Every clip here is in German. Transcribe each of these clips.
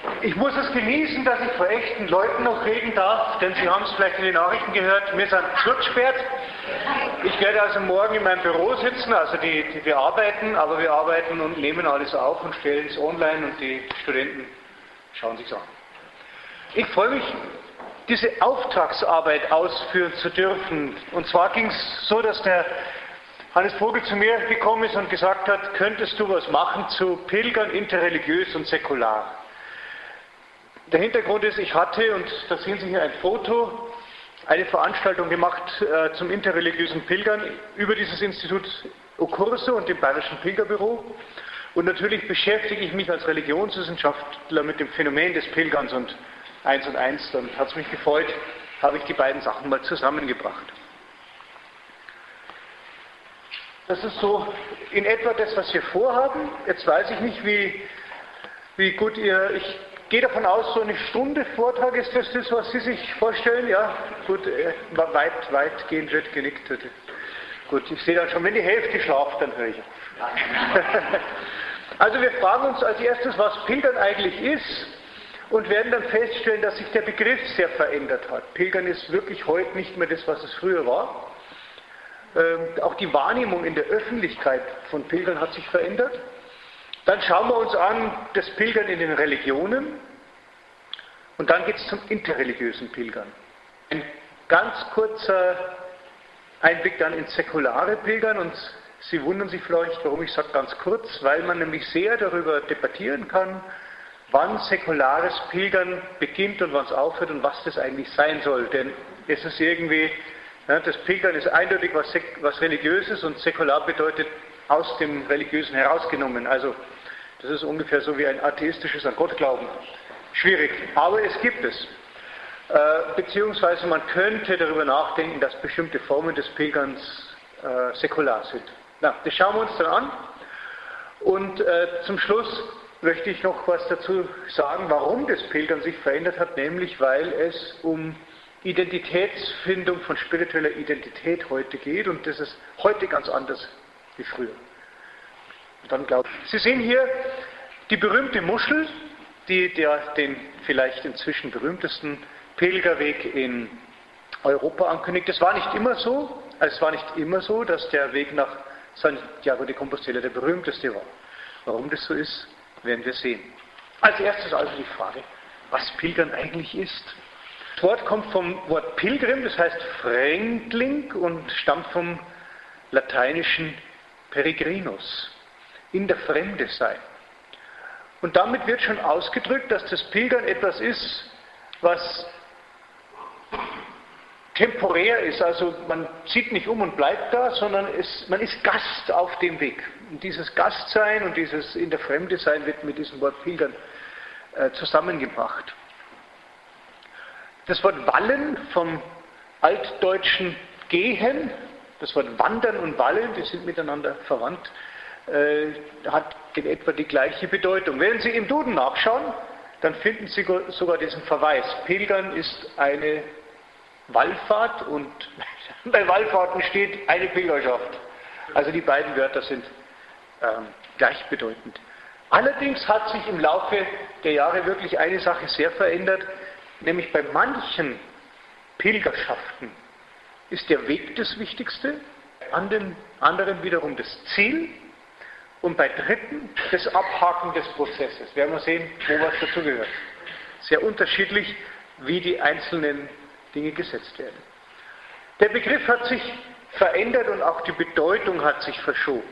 Ich muss es genießen, dass ich vor echten Leuten noch reden darf, denn Sie haben es vielleicht in den Nachrichten gehört, wir sind zurückgesperrt. Ich werde also morgen in meinem Büro sitzen, also wir arbeiten, aber wir arbeiten und nehmen alles auf und stellen es online und die Studenten schauen sich an. Ich freue mich, diese Auftragsarbeit ausführen zu dürfen. Und zwar ging es so, dass der Hannes Vogel zu mir gekommen ist und gesagt hat, könntest du was machen zu Pilgern interreligiös und säkular? Der Hintergrund ist, ich hatte, und da sehen Sie hier ein Foto, eine Veranstaltung gemacht zum interreligiösen Pilgern über dieses Institut Ocurso und dem Bayerischen Pilgerbüro. Und natürlich beschäftige ich mich als Religionswissenschaftler mit dem Phänomen des Pilgerns und 1 und 1. Dann hat es mich gefreut, habe ich die beiden Sachen mal zusammengebracht. Das ist so in etwa das, was wir vorhaben. Jetzt weiß ich nicht, wie gut ich gehe davon aus, so eine Stunde Vortrag ist das, was Sie sich vorstellen? Ja, gut, weitgehend wird genickt. Gut, ich sehe dann schon, wenn die Hälfte schlaft, dann höre ich auf. Also wir fragen uns als erstes, was Pilgern eigentlich ist und werden dann feststellen, dass sich der Begriff sehr verändert hat. Pilgern ist wirklich heute nicht mehr das, was es früher war. Auch die Wahrnehmung in der Öffentlichkeit von Pilgern hat sich verändert. Dann schauen wir uns an das Pilgern in den Religionen und dann geht es zum interreligiösen Pilgern. Ein ganz kurzer Einblick dann ins säkulare Pilgern und Sie wundern sich vielleicht, warum ich sage ganz kurz, weil man nämlich sehr darüber debattieren kann, wann säkulares Pilgern beginnt und wann es aufhört und was das eigentlich sein soll. Denn es ist irgendwie, das Pilgern ist eindeutig was Religiöses und säkular bedeutet aus dem Religiösen herausgenommen. Also das ist ungefähr so wie ein atheistisches an Gott glauben. Schwierig, aber es gibt es. Beziehungsweise man könnte darüber nachdenken, dass bestimmte Formen des Pilgerns säkular sind. Na, das schauen wir uns dann an. Und zum Schluss möchte ich noch was dazu sagen, warum das Pilgern sich verändert hat, nämlich weil es um Identitätsfindung von spiritueller Identität heute geht und das ist heute ganz anders wie früher. Und dann Sie sehen hier die berühmte Muschel, die den vielleicht inzwischen berühmtesten Pilgerweg in Europa ankündigt. Es war nicht immer so, dass der Weg nach Santiago de Compostela der berühmteste war. Warum das so ist, werden wir sehen. Als erstes also die Frage, was Pilgern eigentlich ist. Das Wort kommt vom Wort Pilgrim, das heißt Fremdling und stammt vom lateinischen Peregrinus, in der Fremde sein. Und damit wird schon ausgedrückt, dass das Pilgern etwas ist, was temporär ist, also man zieht nicht um und bleibt da, sondern man ist Gast auf dem Weg. Und dieses Gastsein und dieses in der Fremde sein wird mit diesem Wort Pilgern zusammengebracht. Das Wort Wallen vom altdeutschen Gehen, das Wort Wandern und Wallen, die sind miteinander verwandt, hat in etwa die gleiche Bedeutung. Wenn Sie im Duden nachschauen, dann finden Sie sogar diesen Verweis. Pilgern ist eine Wallfahrt und bei Wallfahrten steht eine Pilgerschaft. Also die beiden Wörter sind gleichbedeutend. Allerdings hat sich im Laufe der Jahre wirklich eine Sache sehr verändert, nämlich bei manchen Pilgerschaften ist der Weg das Wichtigste, an den anderen wiederum das Ziel und bei Dritten das Abhaken des Prozesses. Werden wir sehen, wo was dazugehört. Sehr unterschiedlich, wie die einzelnen Dinge gesetzt werden. Der Begriff hat sich verändert und auch die Bedeutung hat sich verschoben.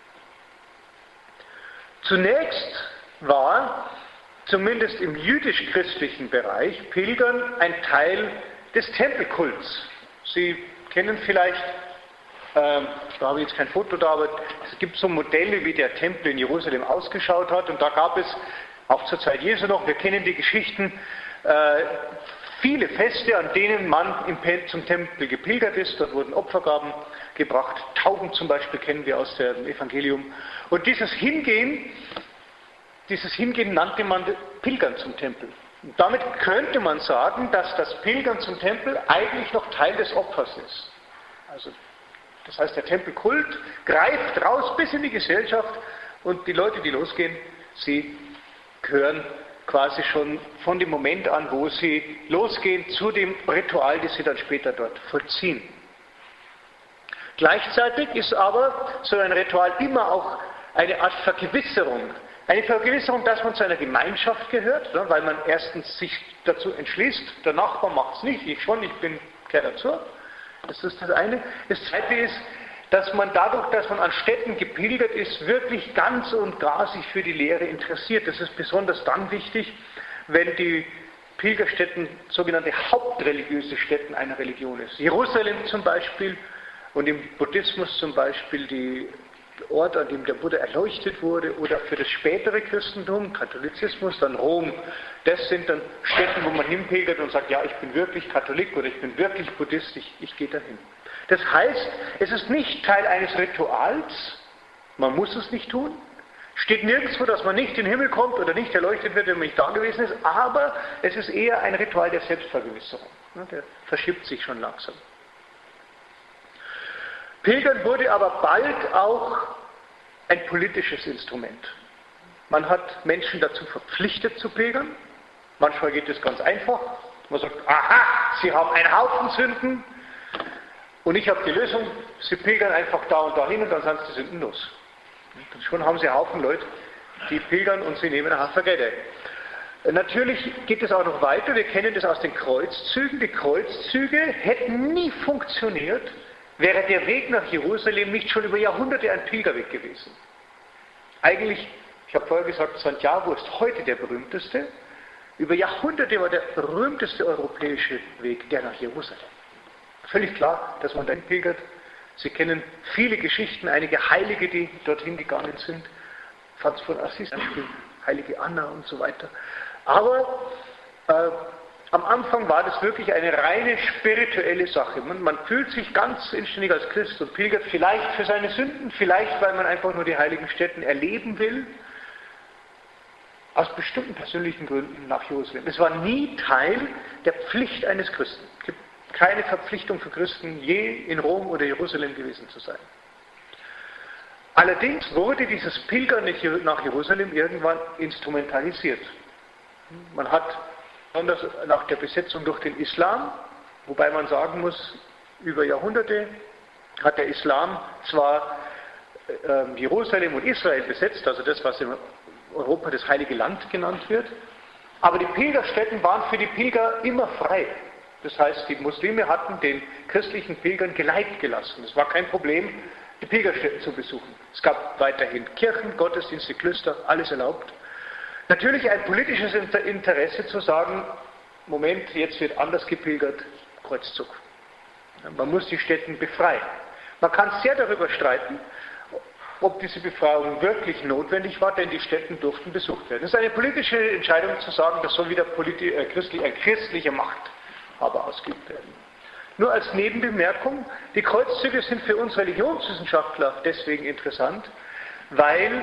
Zunächst war, zumindest im jüdisch-christlichen Bereich, Pilgern ein Teil des Tempelkults. Sie kennen vielleicht, da habe ich jetzt kein Foto da, aber es gibt so Modelle, wie der Tempel in Jerusalem ausgeschaut hat und da gab es, auch zur Zeit Jesu noch, wir kennen die Geschichten, viele Feste, an denen man zum Tempel gepilgert ist. Dort wurden Opfergaben gebracht. Tauben zum Beispiel kennen wir aus dem Evangelium. Und dieses Hingehen nannte man Pilgern zum Tempel. Und damit könnte man sagen, dass das Pilgern zum Tempel eigentlich noch Teil des Opfers ist. Also, das heißt, der Tempelkult greift raus bis in die Gesellschaft und die Leute, die losgehen, sie gehören quasi schon von dem Moment an, wo sie losgehen, zu dem Ritual, das sie dann später dort vollziehen. Gleichzeitig ist aber so ein Ritual immer auch eine Art Vergewisserung. Eine Vergewisserung, dass man zu einer Gemeinschaft gehört, weil man erstens sich dazu entschließt, der Nachbar macht es nicht, ich schon, ich gehöre dazu. Das ist das eine. Das zweite ist, dass man dadurch, dass man an Städten gepilgert ist, wirklich ganz und gar sich für die Lehre interessiert. Das ist besonders dann wichtig, wenn die Pilgerstätten sogenannte hauptreligiöse Stätten einer Religion ist. Jerusalem zum Beispiel und im Buddhismus zum Beispiel die Ort, an dem der Buddha erleuchtet wurde, oder für das spätere Christentum, Katholizismus, dann Rom. Das sind dann Stätten, wo man hinpilgert und sagt, ja, ich bin wirklich Katholik oder ich bin wirklich Buddhist, ich gehe dahin. Das heißt, es ist nicht Teil eines Rituals, man muss es nicht tun, steht nirgendwo, dass man nicht in den Himmel kommt oder nicht erleuchtet wird, wenn man nicht da gewesen ist, aber es ist eher ein Ritual der Selbstvergewisserung. Der verschiebt sich schon langsam. Pilgern wurde aber bald auch ein politisches Instrument. Man hat Menschen dazu verpflichtet zu pilgern. Manchmal geht es ganz einfach. Man sagt, aha, Sie haben einen Haufen Sünden und ich habe die Lösung. Sie pilgern einfach da und dahin und dann sind die Sünden los. Und schon haben Sie einen Haufen Leute, die pilgern und sie nehmen einen Haufen Geld. Natürlich geht es auch noch weiter. Wir kennen das aus den Kreuzzügen. Die Kreuzzüge hätten nie funktioniert, wäre der Weg nach Jerusalem nicht schon über Jahrhunderte ein Pilgerweg gewesen. Eigentlich, ich habe vorher gesagt, Santiago ist heute der berühmteste. Über Jahrhunderte war der berühmteste europäische Weg der nach Jerusalem. Völlig klar, dass man dahin pilgert. Sie kennen viele Geschichten, einige Heilige, die dorthin gegangen sind. Franz von Assisi, Heilige Anna und so weiter. Aber am Anfang war das wirklich eine reine spirituelle Sache. Man fühlt sich ganz inständig als Christ und pilgert vielleicht für seine Sünden, vielleicht weil man einfach nur die heiligen Stätten erleben will, aus bestimmten persönlichen Gründen nach Jerusalem. Es war nie Teil der Pflicht eines Christen. Es gibt keine Verpflichtung für Christen, je in Rom oder Jerusalem gewesen zu sein. Allerdings wurde dieses Pilgern nach Jerusalem irgendwann instrumentalisiert. Man hat besonders nach der Besetzung durch den Islam, wobei man sagen muss, über Jahrhunderte hat der Islam zwar Jerusalem und Israel besetzt, also das, was in Europa das Heilige Land genannt wird, aber die Pilgerstätten waren für die Pilger immer frei. Das heißt, die Muslime hatten den christlichen Pilgern Geleit gelassen. Es war kein Problem, die Pilgerstätten zu besuchen. Es gab weiterhin Kirchen, Gottesdienste, Klöster, alles erlaubt. Natürlich ein politisches Interesse zu sagen, Moment, jetzt wird anders gepilgert, Kreuzzug. Man muss die Stätten befreien. Man kann sehr darüber streiten, ob diese Befreiung wirklich notwendig war, denn die Stätten durften besucht werden. Es ist eine politische Entscheidung zu sagen, das soll wieder ein christlicher Machthaber ausgeübt werden. Nur als Nebenbemerkung, die Kreuzzüge sind für uns Religionswissenschaftler deswegen interessant, weil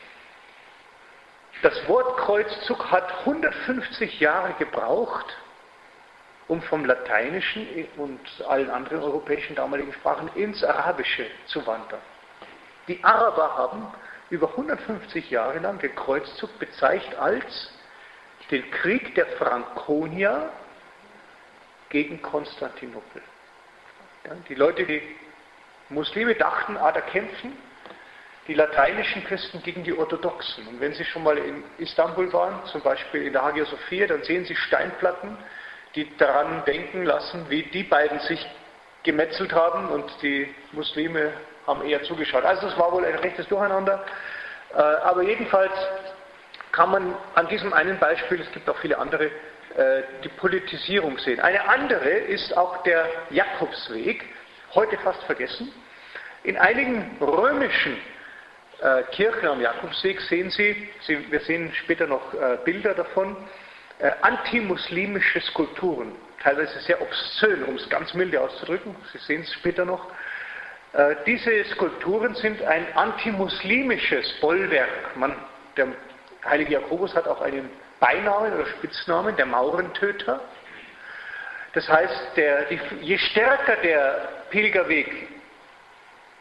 das Wort Kreuzzug hat 150 Jahre gebraucht, um vom Lateinischen und allen anderen europäischen damaligen Sprachen ins Arabische zu wandern. Die Araber haben über 150 Jahre lang den Kreuzzug bezeichnet als den Krieg der Frankonier gegen Konstantinopel. Ja, die Leute, die Muslime dachten, da kämpfen die lateinischen Christen gegen die Orthodoxen. Und wenn Sie schon mal in Istanbul waren, zum Beispiel in der Hagia Sophia, dann sehen Sie Steinplatten, die daran denken lassen, wie die beiden sich gemetzelt haben und die Muslime haben eher zugeschaut. Also es war wohl ein rechtes Durcheinander. Aber jedenfalls kann man an diesem einen Beispiel, es gibt auch viele andere, die Politisierung sehen. Eine andere ist auch der Jakobsweg, heute fast vergessen. In einigen römischen Kirchen am Jakobsweg sehen Sie, wir sehen später noch Bilder davon, antimuslimische Skulpturen, teilweise sehr obszön, um es ganz milde auszudrücken, Sie sehen es später noch. Diese Skulpturen sind ein antimuslimisches Bollwerk. Der heilige Jakobus hat auch einen Beinamen oder Spitznamen, der Maurentöter. Das heißt, je stärker der Pilgerweg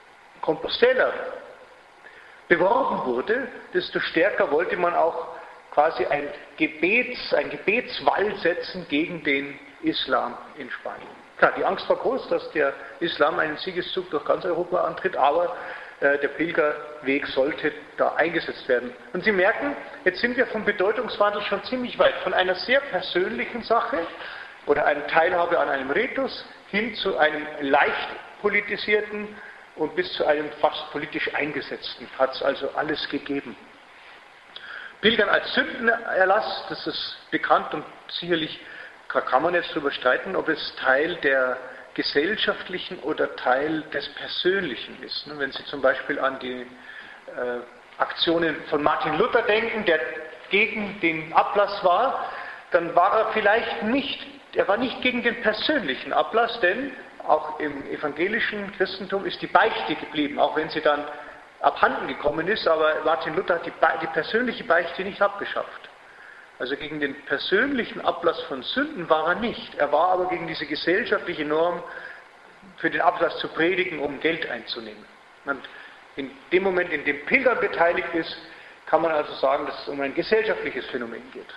Compostela beworben wurde, desto stärker wollte man auch quasi ein Gebetswall setzen gegen den Islam in Spanien. Klar, die Angst war groß, dass der Islam einen Siegeszug durch ganz Europa antritt, aber der Pilgerweg sollte da eingesetzt werden. Und Sie merken, jetzt sind wir vom Bedeutungswandel schon ziemlich weit, von einer sehr persönlichen Sache oder einer Teilhabe an einem Ritus hin zu einem leicht politisierten und bis zu einem fast politisch eingesetzten. Hat es also alles gegeben. Pilgern als Sündenerlass, das ist bekannt und sicherlich kann man jetzt darüber streiten, ob es Teil der gesellschaftlichen oder Teil des Persönlichen ist. Wenn Sie zum Beispiel an die Aktionen von Martin Luther denken, der gegen den Ablass war, dann war er vielleicht nicht, er war nicht gegen den persönlichen Ablass, denn auch im evangelischen Christentum ist die Beichte geblieben, auch wenn sie dann abhanden gekommen ist, aber Martin Luther hat die persönliche Beichte nicht abgeschafft. Also gegen den persönlichen Ablass von Sünden war er nicht. Er war aber gegen diese gesellschaftliche Norm, für den Ablass zu predigen, um Geld einzunehmen. Und in dem Moment, in dem Pilgern beteiligt ist, kann man also sagen, dass es um ein gesellschaftliches Phänomen geht.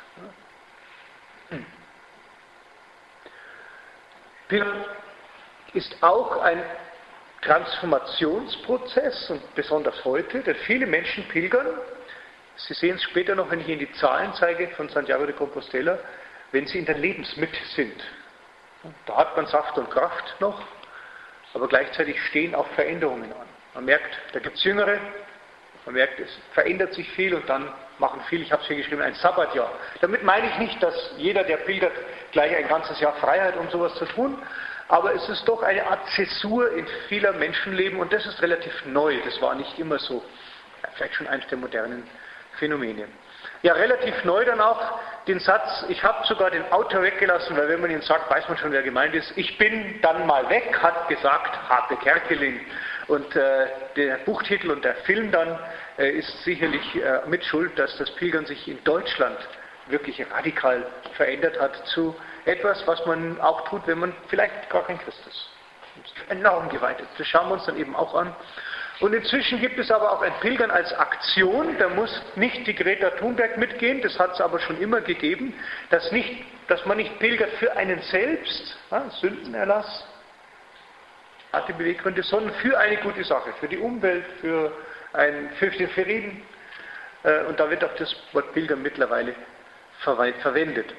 Pilgern ist auch ein Transformationsprozess und besonders heute, denn viele Menschen pilgern. Sie sehen es später noch, wenn ich Ihnen die Zahlen zeige von Santiago de Compostela, wenn Sie in der Lebensmitte sind. Da hat man Saft und Kraft noch, aber gleichzeitig stehen auch Veränderungen an. Man merkt, da gibt es Jüngere, man merkt, es verändert sich viel und dann machen viele, ich habe es hier geschrieben, ein Sabbatjahr. Damit meine ich nicht, dass jeder, der pilgert, gleich ein ganzes Jahr frei hat, um sowas zu tun, aber es ist doch eine Art Zäsur in vieler Menschenleben und das ist relativ neu, das war nicht immer so, vielleicht schon eines der modernen Phänomene. Ja, relativ neu dann auch den Satz, ich habe sogar den Autor weggelassen, weil wenn man ihn sagt, weiß man schon, wer gemeint ist. Ich bin dann mal weg, hat gesagt Harpe Kerkeling. Und der Buchtitel und der Film dann ist sicherlich mit Schuld, dass das Pilgern sich in Deutschland wirklich radikal verändert hat zu etwas, was man auch tut, wenn man vielleicht gar kein Christ ist. Enorm geweitet. Das schauen wir uns dann eben auch an. Und inzwischen gibt es aber auch ein Pilgern als Aktion, da muss nicht die Greta Thunberg mitgehen, das hat es aber schon immer gegeben, dass man nicht pilgert für einen selbst, Sündenerlass, hat die Beweggründe, sondern für eine gute Sache, für die Umwelt, für den Frieden. Und da wird auch das Wort Pilgern mittlerweile verwendet.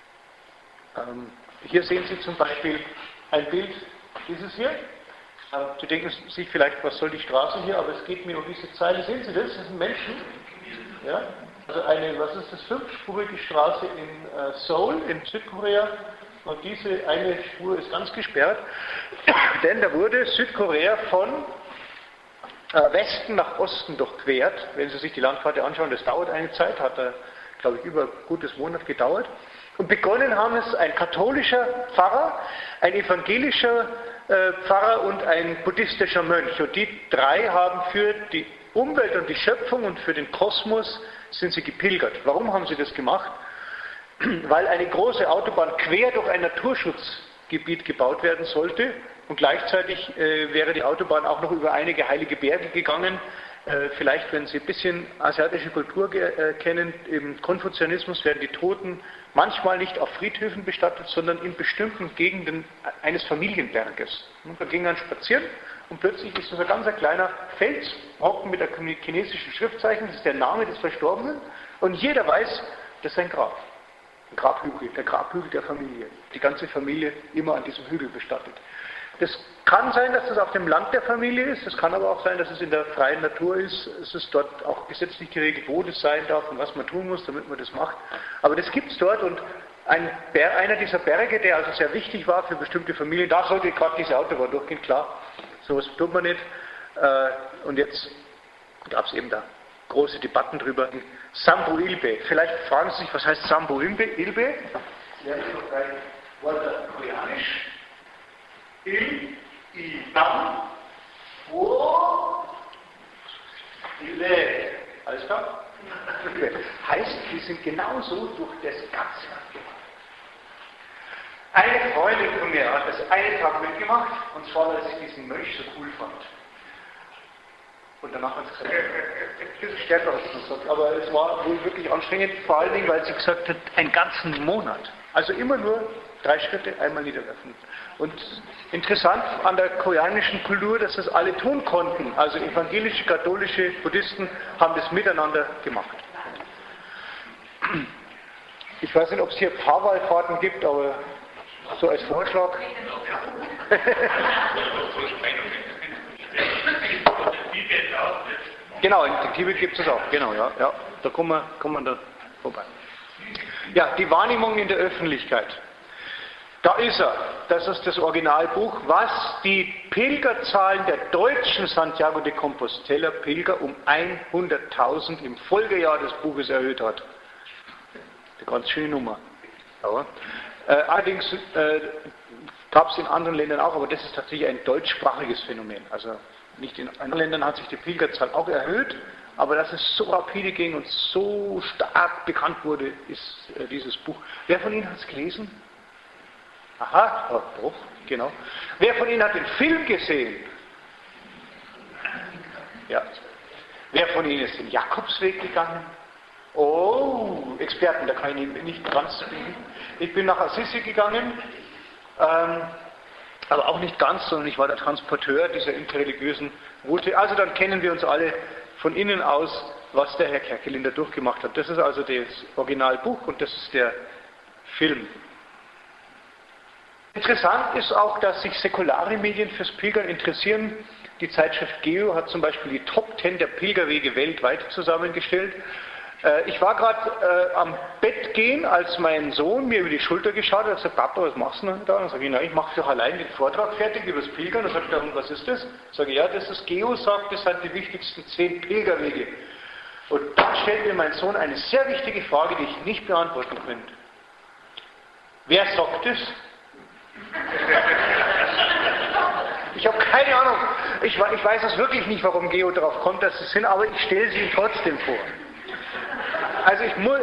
Hier sehen Sie zum Beispiel ein Bild, dieses hier. Sie denken sich vielleicht, was soll die Straße hier, aber es geht mir um diese Zeile. Sehen Sie das? Das sind Menschen. Ja? Also eine, was ist das, 5-spurige Straße in Seoul, in Südkorea. Und diese eine Spur ist ganz gesperrt, denn da wurde Südkorea von Westen nach Osten durchquert. Wenn Sie sich die Landkarte anschauen, das dauert eine Zeit, hat glaube ich, über ein gutes Monat gedauert. Und begonnen haben es ein katholischer Pfarrer, ein evangelischer Pfarrer und ein buddhistischer Mönch. Und die drei haben für die Umwelt und die Schöpfung und für den Kosmos sind sie gepilgert. Warum haben sie das gemacht? Weil eine große Autobahn quer durch ein Naturschutzgebiet gebaut werden sollte und gleichzeitig wäre die Autobahn auch noch über einige heilige Berge gegangen. Vielleicht, wenn Sie ein bisschen asiatische Kultur kennen, im Konfuzianismus werden die Toten manchmal nicht auf Friedhöfen bestattet, sondern in bestimmten Gegenden eines Familienberges. Und da ging man spazieren und plötzlich ist so ein ganz kleiner Felsbrocken mit einem chinesischen Schriftzeichen, das ist der Name des Verstorbenen, und jeder weiß, das ist ein Grab. Ein Grabhügel, der Grabhügel der Familie. Die ganze Familie immer an diesem Hügel bestattet. Das kann sein, dass das auf dem Land der Familie ist, es kann aber auch sein, dass es in der freien Natur ist. Es ist dort auch gesetzlich geregelt, wo das sein darf und was man tun muss, damit man das macht. Aber das gibt es dort und einer dieser Berge, der also sehr wichtig war für bestimmte Familien, da sollte gerade diese Autobahn durchgehen, klar, sowas tut man nicht. Und jetzt gab es eben da große Debatten drüber. Sambu Ilbe, vielleicht fragen Sie sich, was heißt Sambu Ilbe? Ja, ist doch ein Wort koreanisch. Il, Dam, Wo, Ile. Alles klar? Heißt, die sind genauso durch das ganze Land gemacht. Eine Freundin von mir hat das einen Tag mitgemacht, und zwar, weil sie diesen Mönch so cool fand. Und danach hat sie gesagt, ein bisschen stärker hat sie gesagt, aber es war wohl wirklich anstrengend, vor allen Dingen, weil sie gesagt hat, einen ganzen Monat. Also immer nur 3 Schritte, einmal niederwerfen. Und interessant an der koreanischen Kultur, dass das alle tun konnten. Also evangelische, katholische, Buddhisten haben das miteinander gemacht. Ich weiß nicht, ob es hier Paarwallfahrten gibt, aber so als Vorschlag. Genau, in Tibet gibt es das auch. Genau, ja. Da kommen wir da vorbei. Ja, die Wahrnehmung in der Öffentlichkeit. Da ist er. Das ist das Originalbuch, was die Pilgerzahlen der deutschen Santiago de Compostela Pilger um 100.000 im Folgejahr des Buches erhöht hat. Eine ganz schöne Nummer. Ja. Allerdings gab es in anderen Ländern auch, aber das ist tatsächlich ein deutschsprachiges Phänomen. Also nicht in anderen Ländern hat sich die Pilgerzahl auch erhöht, aber dass es so rapide ging und so stark bekannt wurde, ist dieses Buch. Wer von Ihnen hat es gelesen? Aha, oh, doch, genau. Wer von Ihnen hat den Film gesehen? Ja. Wer von Ihnen ist den Jakobsweg gegangen? Oh, Experten, da kann ich nicht ganz bieten. Ich bin nach Assisi gegangen, aber auch nicht ganz, sondern ich war der Transporteur dieser interreligiösen Route. Also dann kennen wir uns alle von innen aus, was der Herr Kerkelin durchgemacht hat. Das ist also das Originalbuch und das ist der Film. Interessant ist auch, dass sich säkulare Medien fürs Pilgern interessieren. Die Zeitschrift Geo hat zum Beispiel die Top 10 der Pilgerwege weltweit zusammengestellt. Ich war gerade am Bett gehen, als mein Sohn mir über die Schulter geschaut hat und gesagt, Papa, was machst du denn da? Und sage ich, na, ich mache doch allein den Vortrag fertig über das Pilgern. Und sagt er, und was ist das? Sage ich, ja, das ist Geo, sagt, das sind die wichtigsten 10 Pilgerwege. Und dann stellt mir mein Sohn eine sehr wichtige Frage, die ich nicht beantworten könnte. Wer sagt das? Ich habe keine Ahnung. Ich weiß es wirklich nicht, warum Geo darauf kommt, dass es sind, aber ich stelle sie ihm trotzdem vor. Also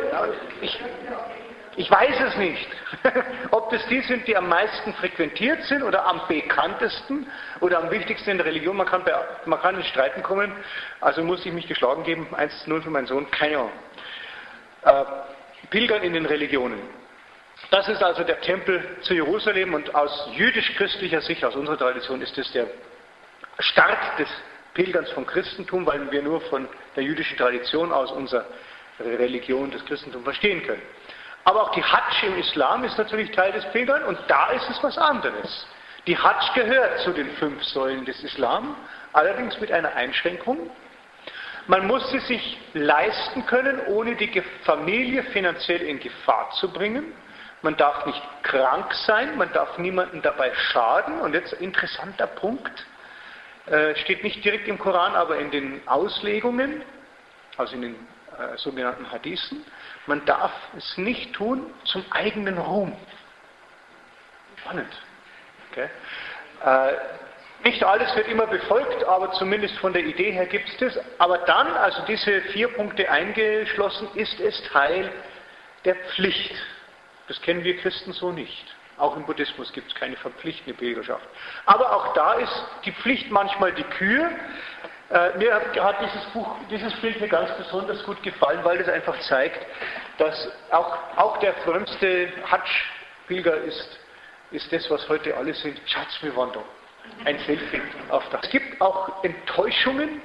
ich weiß es nicht, ob das die sind, die am meisten frequentiert sind oder am bekanntesten oder am wichtigsten in der Religion. Man kann in Streiten kommen, also muss ich mich geschlagen geben, 1:0 für meinen Sohn, keine Ahnung. Pilgern in den Religionen. Das ist also der Tempel zu Jerusalem und aus jüdisch-christlicher Sicht, aus unserer Tradition, ist das der Start des Pilgerns vom Christentum, weil wir nur von der jüdischen Tradition aus unsere Religion, das Christentum verstehen können. Aber auch die Hadsch im Islam ist natürlich Teil des Pilgern und da ist es was anderes. Die Hadsch gehört zu den 5 Säulen des Islam, allerdings mit einer Einschränkung. Man muss sie sich leisten können, ohne die Familie finanziell in Gefahr zu bringen. Man darf nicht krank sein, man darf niemandem dabei schaden. Und jetzt interessanter Punkt, steht nicht direkt im Koran, aber in den Auslegungen, also in den sogenannten Hadithen, man darf es nicht tun zum eigenen Ruhm. Spannend. Okay. Nicht alles wird immer befolgt, aber zumindest von der Idee her gibt es das. Aber dann, also diese 4 Punkte eingeschlossen, ist es Teil der Pflicht. Das kennen wir Christen so nicht. Auch im Buddhismus gibt es keine verpflichtende Pilgerschaft. Aber auch da ist die Pflicht manchmal die Kür. Mir hat dieses Bild mir ganz besonders gut gefallen, weil es einfach zeigt, dass auch der frömmste Hadsch-Pilger ist das, was heute alle sind. Schatz, wir waren da. Ein Selfie auf das. Es gibt auch Enttäuschungen.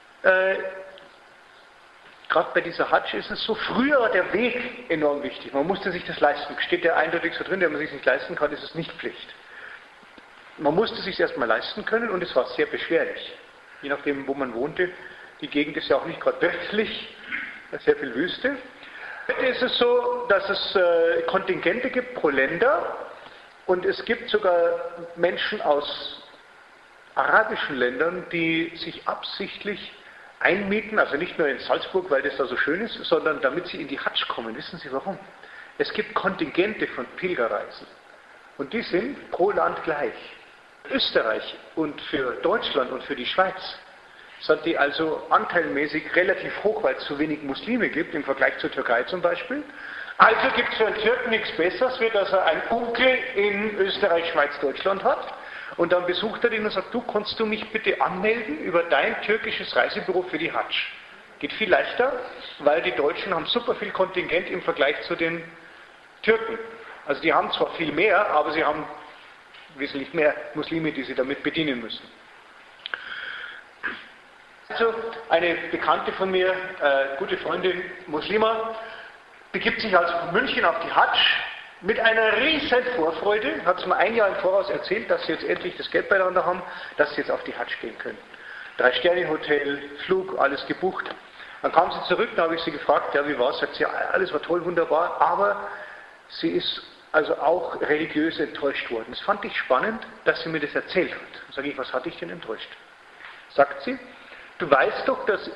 Gerade bei dieser Hadsch ist es so, früher war der Weg enorm wichtig. Man musste sich das leisten. Steht ja eindeutig so drin, wenn man sich nicht leisten kann, ist es nicht Pflicht. Man musste sich erstmal leisten können und es war sehr beschwerlich. Je nachdem, wo man wohnte. Die Gegend ist ja auch nicht gerade wirtlich, sehr viel Wüste. Heute ist es so, dass es Kontingente gibt pro Länder und es gibt sogar Menschen aus arabischen Ländern, die sich absichtlich einmieten, also nicht nur in Salzburg, weil das da so schön ist, sondern damit sie in die Hadsch kommen. Wissen Sie warum? Es gibt Kontingente von Pilgerreisen und die sind pro Land gleich. Österreich und für Deutschland und für die Schweiz sind die also anteilmäßig relativ hoch, weil es so wenig Muslime gibt, im Vergleich zur Türkei zum Beispiel. Also gibt es für einen Türken nichts Besseres, wie dass er einen Onkel in Österreich, Schweiz, Deutschland hat. Und dann besucht er den und sagt, du, kannst du mich bitte anmelden über dein türkisches Reisebüro für die Hadsch? Geht viel leichter, weil die Deutschen haben super viel Kontingent im Vergleich zu den Türken. Also die haben zwar viel mehr, aber sie haben wesentlich mehr Muslime, die sie damit bedienen müssen. Also eine Bekannte von mir, gute Freundin, Muslima, begibt sich also von München auf die Hadsch mit einer riesen Vorfreude, hat es mir ein Jahr im Voraus erzählt, dass sie jetzt endlich das Geld beieinander haben, dass sie jetzt auf die Hadsch gehen können. 3-Sterne-Hotel, Flug, alles gebucht. Dann kam sie zurück, da habe ich sie gefragt, ja wie war es? Sagt sie, ja, alles war toll, wunderbar, aber sie ist also auch religiös enttäuscht worden. Das fand ich spannend, dass sie mir das erzählt hat. Dann sage ich, was hat dich denn enttäuscht? Sagt sie, du weißt doch, dass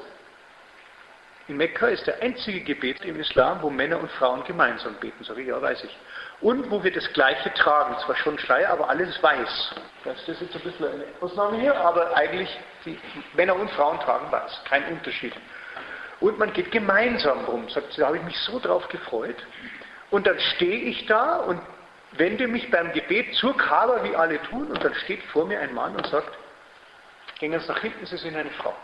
in Mekka ist der einzige Gebet im Islam, wo Männer und Frauen gemeinsam beten. Sag ich, ja, weiß ich. Und wo wir das Gleiche tragen, zwar schon Schleier, aber alles weiß. Das ist jetzt ein bisschen eine Ausnahme hier, aber eigentlich die Männer und Frauen tragen weiß, kein Unterschied. Und man geht gemeinsam rum. Sagt sie, da habe ich mich so drauf gefreut. Und dann stehe ich da und wende mich beim Gebet zur Kaaba, wie alle tun, und dann steht vor mir ein Mann und sagt, gehen jetzt nach hinten, Sie sind eine Frau.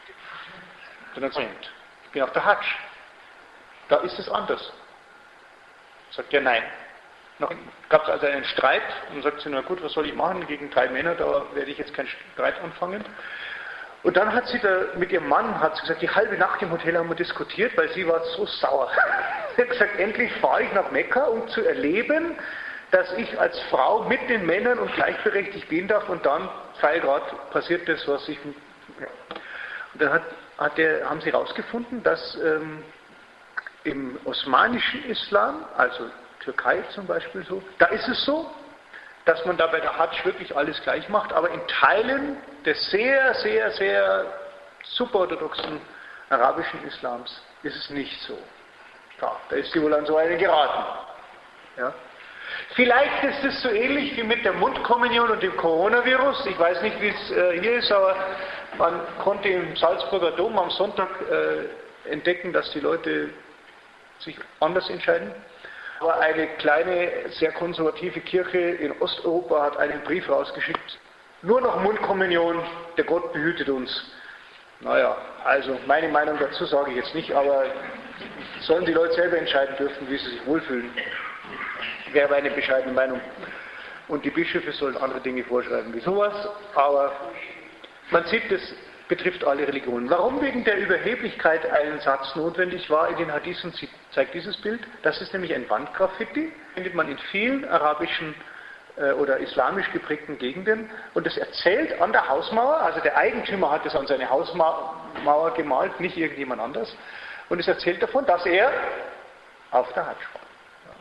Und dann sagt er, ich bin auf der Hadsch. Da ist es anders. Sagt er, nein. Noch gab es also einen Streit und sagt sie, na gut, was soll ich machen gegen 3 Männer, da werde ich jetzt keinen Streit anfangen. Und dann hat sie da mit ihrem Mann, hat sie gesagt, die halbe Nacht im Hotel haben wir diskutiert, weil sie war so sauer. Sie hat gesagt, endlich fahre ich nach Mekka, um zu erleben, dass ich als Frau mit den Männern und gleichberechtigt gehen darf, und dann, Pfeilgrad, passiert das, was ich... Ja. Und dann haben sie herausgefunden, dass im osmanischen Islam, also Türkei zum Beispiel so, da ist es so, dass man da bei der Hadsch wirklich alles gleich macht, aber in Teilen des sehr, sehr, sehr superorthodoxen arabischen Islams ist es nicht so. Ja, da ist sie wohl an so einen geraten. Ja. Vielleicht ist es so ähnlich wie mit der Mundkommunion und dem Coronavirus. Ich weiß nicht, wie es hier ist, aber man konnte im Salzburger Dom am Sonntag entdecken, dass die Leute sich anders entscheiden. Aber eine kleine, sehr konservative Kirche in Osteuropa hat einen Brief rausgeschickt. Nur noch Mundkommunion, der Gott behütet uns. Naja, also meine Meinung dazu sage ich jetzt nicht, aber sollen die Leute selber entscheiden dürfen, wie sie sich wohlfühlen. Wäre eine bescheidene Meinung. Und die Bischöfe sollen andere Dinge vorschreiben wie sowas, aber man sieht, das betrifft alle Religionen. Warum wegen der Überheblichkeit ein Satz notwendig war in den Hadithen, zeigt dieses Bild. Das ist nämlich ein Wandgraffiti, findet man in vielen arabischen oder islamisch geprägten Gegenden, und das erzählt an der Hausmauer, also der Eigentümer hat es an seine Hausmauer gemalt, nicht irgendjemand anders, und es erzählt davon, dass er auf der Hadsch war.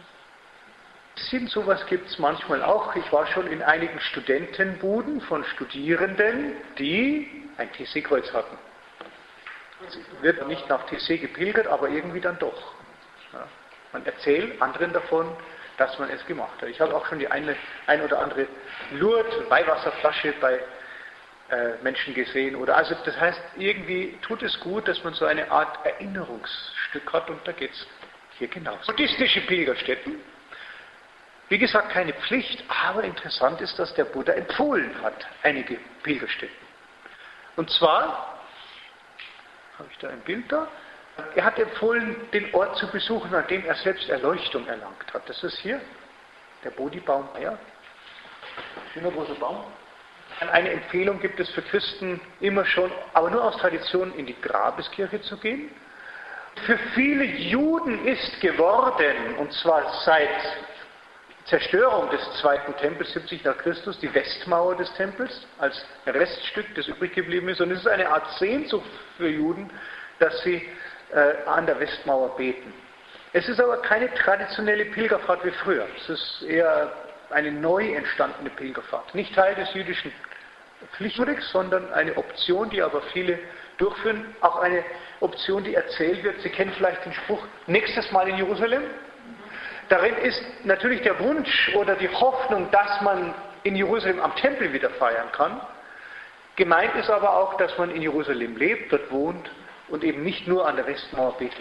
Sowas gibt es manchmal auch. Ich war schon in einigen Studentenbuden von Studierenden, die ein TC-Kreuz hatten. Es wird nicht nach TC gepilgert, aber irgendwie dann doch. Ja. Man erzählt anderen davon, dass man es gemacht hat. Ich habe auch schon die ein oder andere Lourdes-Weihwasserflasche bei Menschen gesehen. Also das heißt, irgendwie tut es gut, dass man so eine Art Erinnerungsstück hat, und da geht es hier genauso. Buddhistische Pilgerstätten. Wie gesagt, keine Pflicht, aber interessant ist, dass der Buddha empfohlen hat, einige Pilgerstätten. Und zwar, habe ich da ein Bild da, er hat empfohlen, den Ort zu besuchen, an dem er selbst Erleuchtung erlangt hat. Das ist hier, der Bodhi-Baum, ja, schöner großer Baum. Eine Empfehlung gibt es für Christen immer schon, aber nur aus Tradition, in die Grabeskirche zu gehen. Für viele Juden ist geworden, und zwar seit Zerstörung des zweiten Tempels 70 nach Christus, die Westmauer des Tempels als Reststück, das übrig geblieben ist. Und es ist eine Art Sehnsucht für Juden, dass sie an der Westmauer beten. Es ist aber keine traditionelle Pilgerfahrt wie früher. Es ist eher eine neu entstandene Pilgerfahrt. Nicht Teil des jüdischen Pflichtkodex, sondern eine Option, die aber viele durchführen. Auch eine Option, die erzählt wird. Sie kennen vielleicht den Spruch, nächstes Mal in Jerusalem. Darin ist natürlich der Wunsch oder die Hoffnung, dass man in Jerusalem am Tempel wieder feiern kann. Gemeint ist aber auch, dass man in Jerusalem lebt, dort wohnt und eben nicht nur an der Westmauer betet.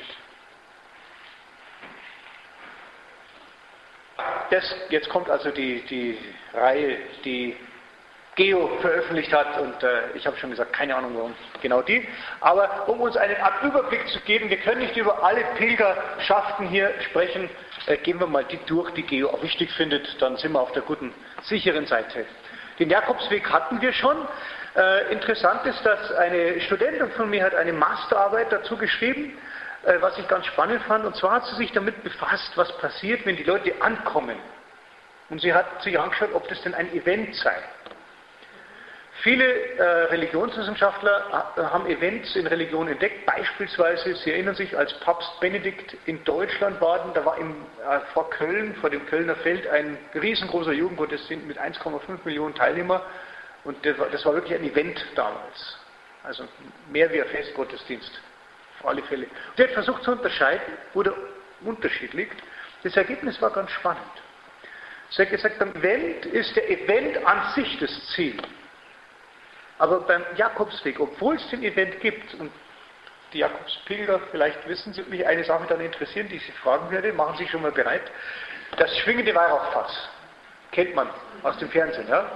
Jetzt kommt also die Reihe, die Geo veröffentlicht hat und ich habe schon gesagt, keine Ahnung warum genau die, aber um uns eine Art Überblick zu geben, wir können nicht über alle Pilgerschaften hier sprechen, gehen wir mal die durch, die Geo auch wichtig findet, dann sind wir auf der guten, sicheren Seite. Den Jakobsweg hatten wir schon. Interessant ist, dass eine Studentin von mir hat eine Masterarbeit dazu geschrieben, was ich ganz spannend fand, und zwar hat sie sich damit befasst, was passiert, wenn die Leute ankommen. Und sie hat sich angeschaut, ob das denn ein Event sei. Viele Religionswissenschaftler haben Events in Religion entdeckt, beispielsweise, Sie erinnern sich, als Papst Benedikt in Deutschland war, da war vor Köln, vor dem Kölner Feld, ein riesengroßer Jugendgottesdienst mit 1,5 Millionen Teilnehmern und das war wirklich ein Event damals. Also mehr wie ein Festgottesdienst, auf alle Fälle. Und er hat versucht zu unterscheiden, wo der Unterschied liegt. Das Ergebnis war ganz spannend. Sie hat gesagt, beim Event ist der Event an sich das Ziel. Aber beim Jakobsweg, obwohl es den Event gibt, und die Jakobspilger, vielleicht wissen Sie, mich eine Sache dann interessieren, die ich Sie fragen werde, machen Sie sich schon mal bereit. Das schwingende Weihrauchfass, kennt man aus dem Fernsehen, ja?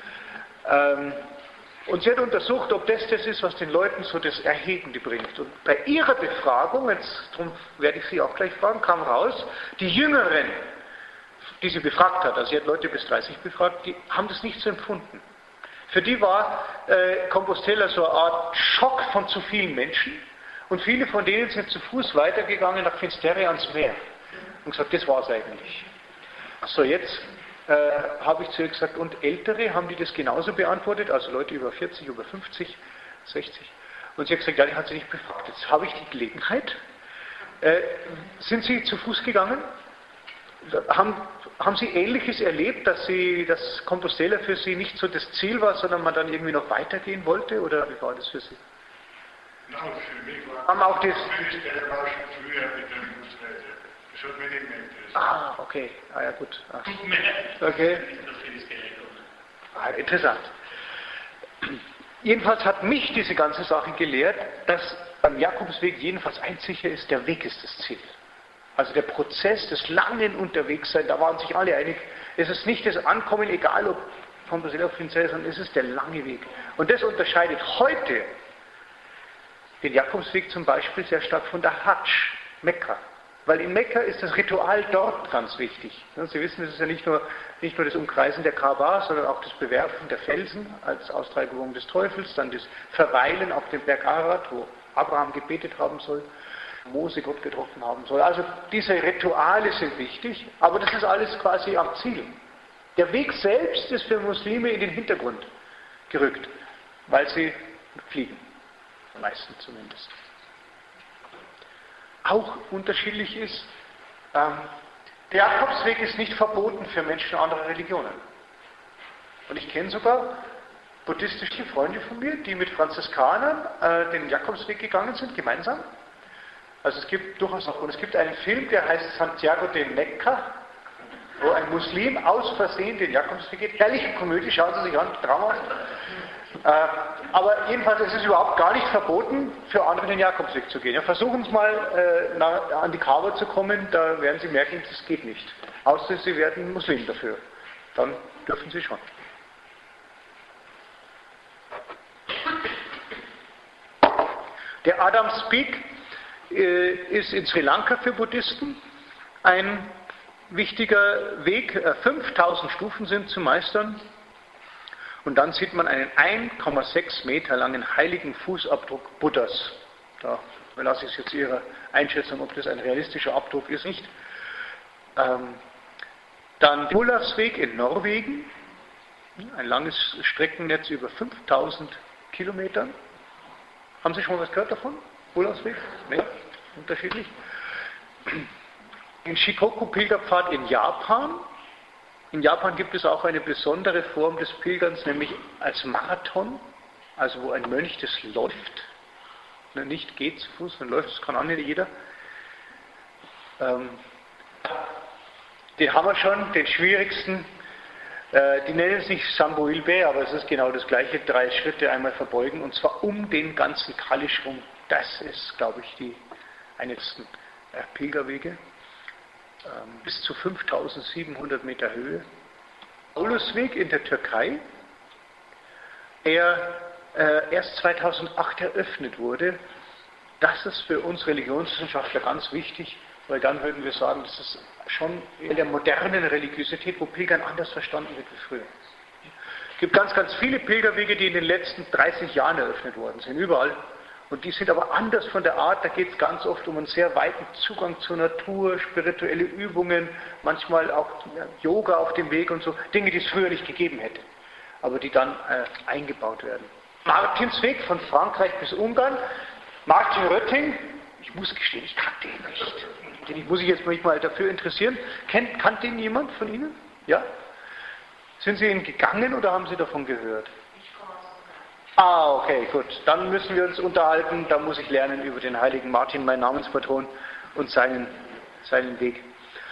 Und sie hat untersucht, ob das ist, was den Leuten so das Erhebende bringt. Und bei ihrer Befragung, darum werde ich Sie auch gleich fragen, kam raus, die Jüngeren, die sie befragt hat, also sie hat Leute bis 30 befragt, die haben das nicht so empfunden. Für die war Compostela so eine Art Schock von zu vielen Menschen und viele von denen sind zu Fuß weitergegangen nach Finisterre ans Meer und gesagt, das war es eigentlich. So, jetzt habe ich zu ihr gesagt, und Ältere, haben die das genauso beantwortet, also Leute über 40, über 50, 60? Und sie hat gesagt, ja, die hat sie nicht befragt. Jetzt habe ich die Gelegenheit. Sind Sie zu Fuß gegangen? Haben Sie Ähnliches erlebt, dass Compostela für Sie nicht so das Ziel war, sondern man dann irgendwie noch weitergehen wollte? Oder wie war das für Sie? Nein, für mich war haben auch das der war schon früher mit dem Fußleiter. Das hat mich nicht mehr interessiert. Ah, okay. Ah ja, gut. Ah. Okay. Ah, interessant. Jedenfalls hat mich diese ganze Sache gelehrt, dass beim Jakobsweg jedenfalls eins sicher ist, der Weg ist das Ziel. Also der Prozess des langen Unterwegssein, da waren sich alle einig, es ist nicht das Ankommen, egal ob von Basel auf Finzell, sondern es ist der lange Weg. Und das unterscheidet heute den Jakobsweg zum Beispiel sehr stark von der Hadsch, Mekka. Weil in Mekka ist das Ritual dort ganz wichtig. Sie wissen, es ist ja nicht nur das Umkreisen der Kaaba, sondern auch das Bewerfen der Felsen als Austreibung des Teufels, dann das Verweilen auf dem Berg Ararat, wo Abraham gebetet haben soll, Mose Gott getroffen haben soll. Also diese Rituale sind wichtig, aber das ist alles quasi am Ziel. Der Weg selbst ist für Muslime in den Hintergrund gerückt, weil sie fliegen, die meisten zumindest. Auch unterschiedlich ist, der Jakobsweg ist nicht verboten für Menschen anderer Religionen. Und ich kenne sogar buddhistische Freunde von mir, die mit Franziskanern den Jakobsweg gegangen sind, gemeinsam. Also es gibt durchaus noch, und es gibt einen Film, der heißt Santiago de Mecca, wo ein Muslim aus Versehen den Jakobsweg geht. Herrliche Komödie, schauen Sie sich an, traumhaft. Aber jedenfalls ist es überhaupt gar nicht verboten, für andere den Jakobsweg zu gehen. Ja, versuchen Sie mal an die Kaaba zu kommen, da werden Sie merken, das geht nicht. Außer Sie werden Muslim dafür. Dann dürfen Sie schon. Der Adams Peak ist in Sri Lanka für Buddhisten ein wichtiger Weg. 5000 Stufen sind zu meistern. Und dann sieht man einen 1,6 Meter langen heiligen Fußabdruck Buddhas. Da überlasse ich jetzt Ihrer Einschätzung, ob das ein realistischer Abdruck ist, nicht. Dann der Olavsweg in Norwegen, ein langes Streckennetz über 5000 Kilometern. Haben Sie schon mal was gehört davon? Olavsweg? Nein, unterschiedlich. Den Shikoku-Pilgerpfad in Japan. In Japan gibt es auch eine besondere Form des Pilgerns, nämlich als Marathon, also wo ein Mönch das läuft, nicht geht zu Fuß, sondern läuft, das kann auch nicht jeder. Den haben wir schon, den schwierigsten, die nennen sich Samboilbe, aber es ist genau das gleiche, 3 Schritte einmal verbeugen, und zwar um den ganzen Kalisch rum. Das ist, glaube ich, eine der Pilgerwege. Bis zu 5700 Meter Höhe. Paulusweg in der Türkei, der erst 2008 eröffnet wurde. Das ist für uns Religionswissenschaftler ganz wichtig, weil dann würden wir sagen, das ist schon in der modernen Religiosität, wo Pilgern anders verstanden wird wie früher. Es gibt ganz, ganz viele Pilgerwege, die in den letzten 30 Jahren eröffnet worden sind, überall. Und die sind aber anders von der Art, da geht es ganz oft um einen sehr weiten Zugang zur Natur, spirituelle Übungen, manchmal auch Yoga auf dem Weg und so, Dinge, die es früher nicht gegeben hätte, aber die dann eingebaut werden. Martinsweg von Frankreich bis Ungarn, Martin Rötting, ich muss gestehen, ich kannte ihn nicht. Den muss ich jetzt mich mal dafür interessieren. Kannte ihn jemand von Ihnen? Ja? Sind Sie ihn gegangen oder haben Sie davon gehört? Ah, okay, gut. Dann müssen wir uns unterhalten. Da muss ich lernen über den heiligen Martin, mein Namenspatron, und seinen Weg.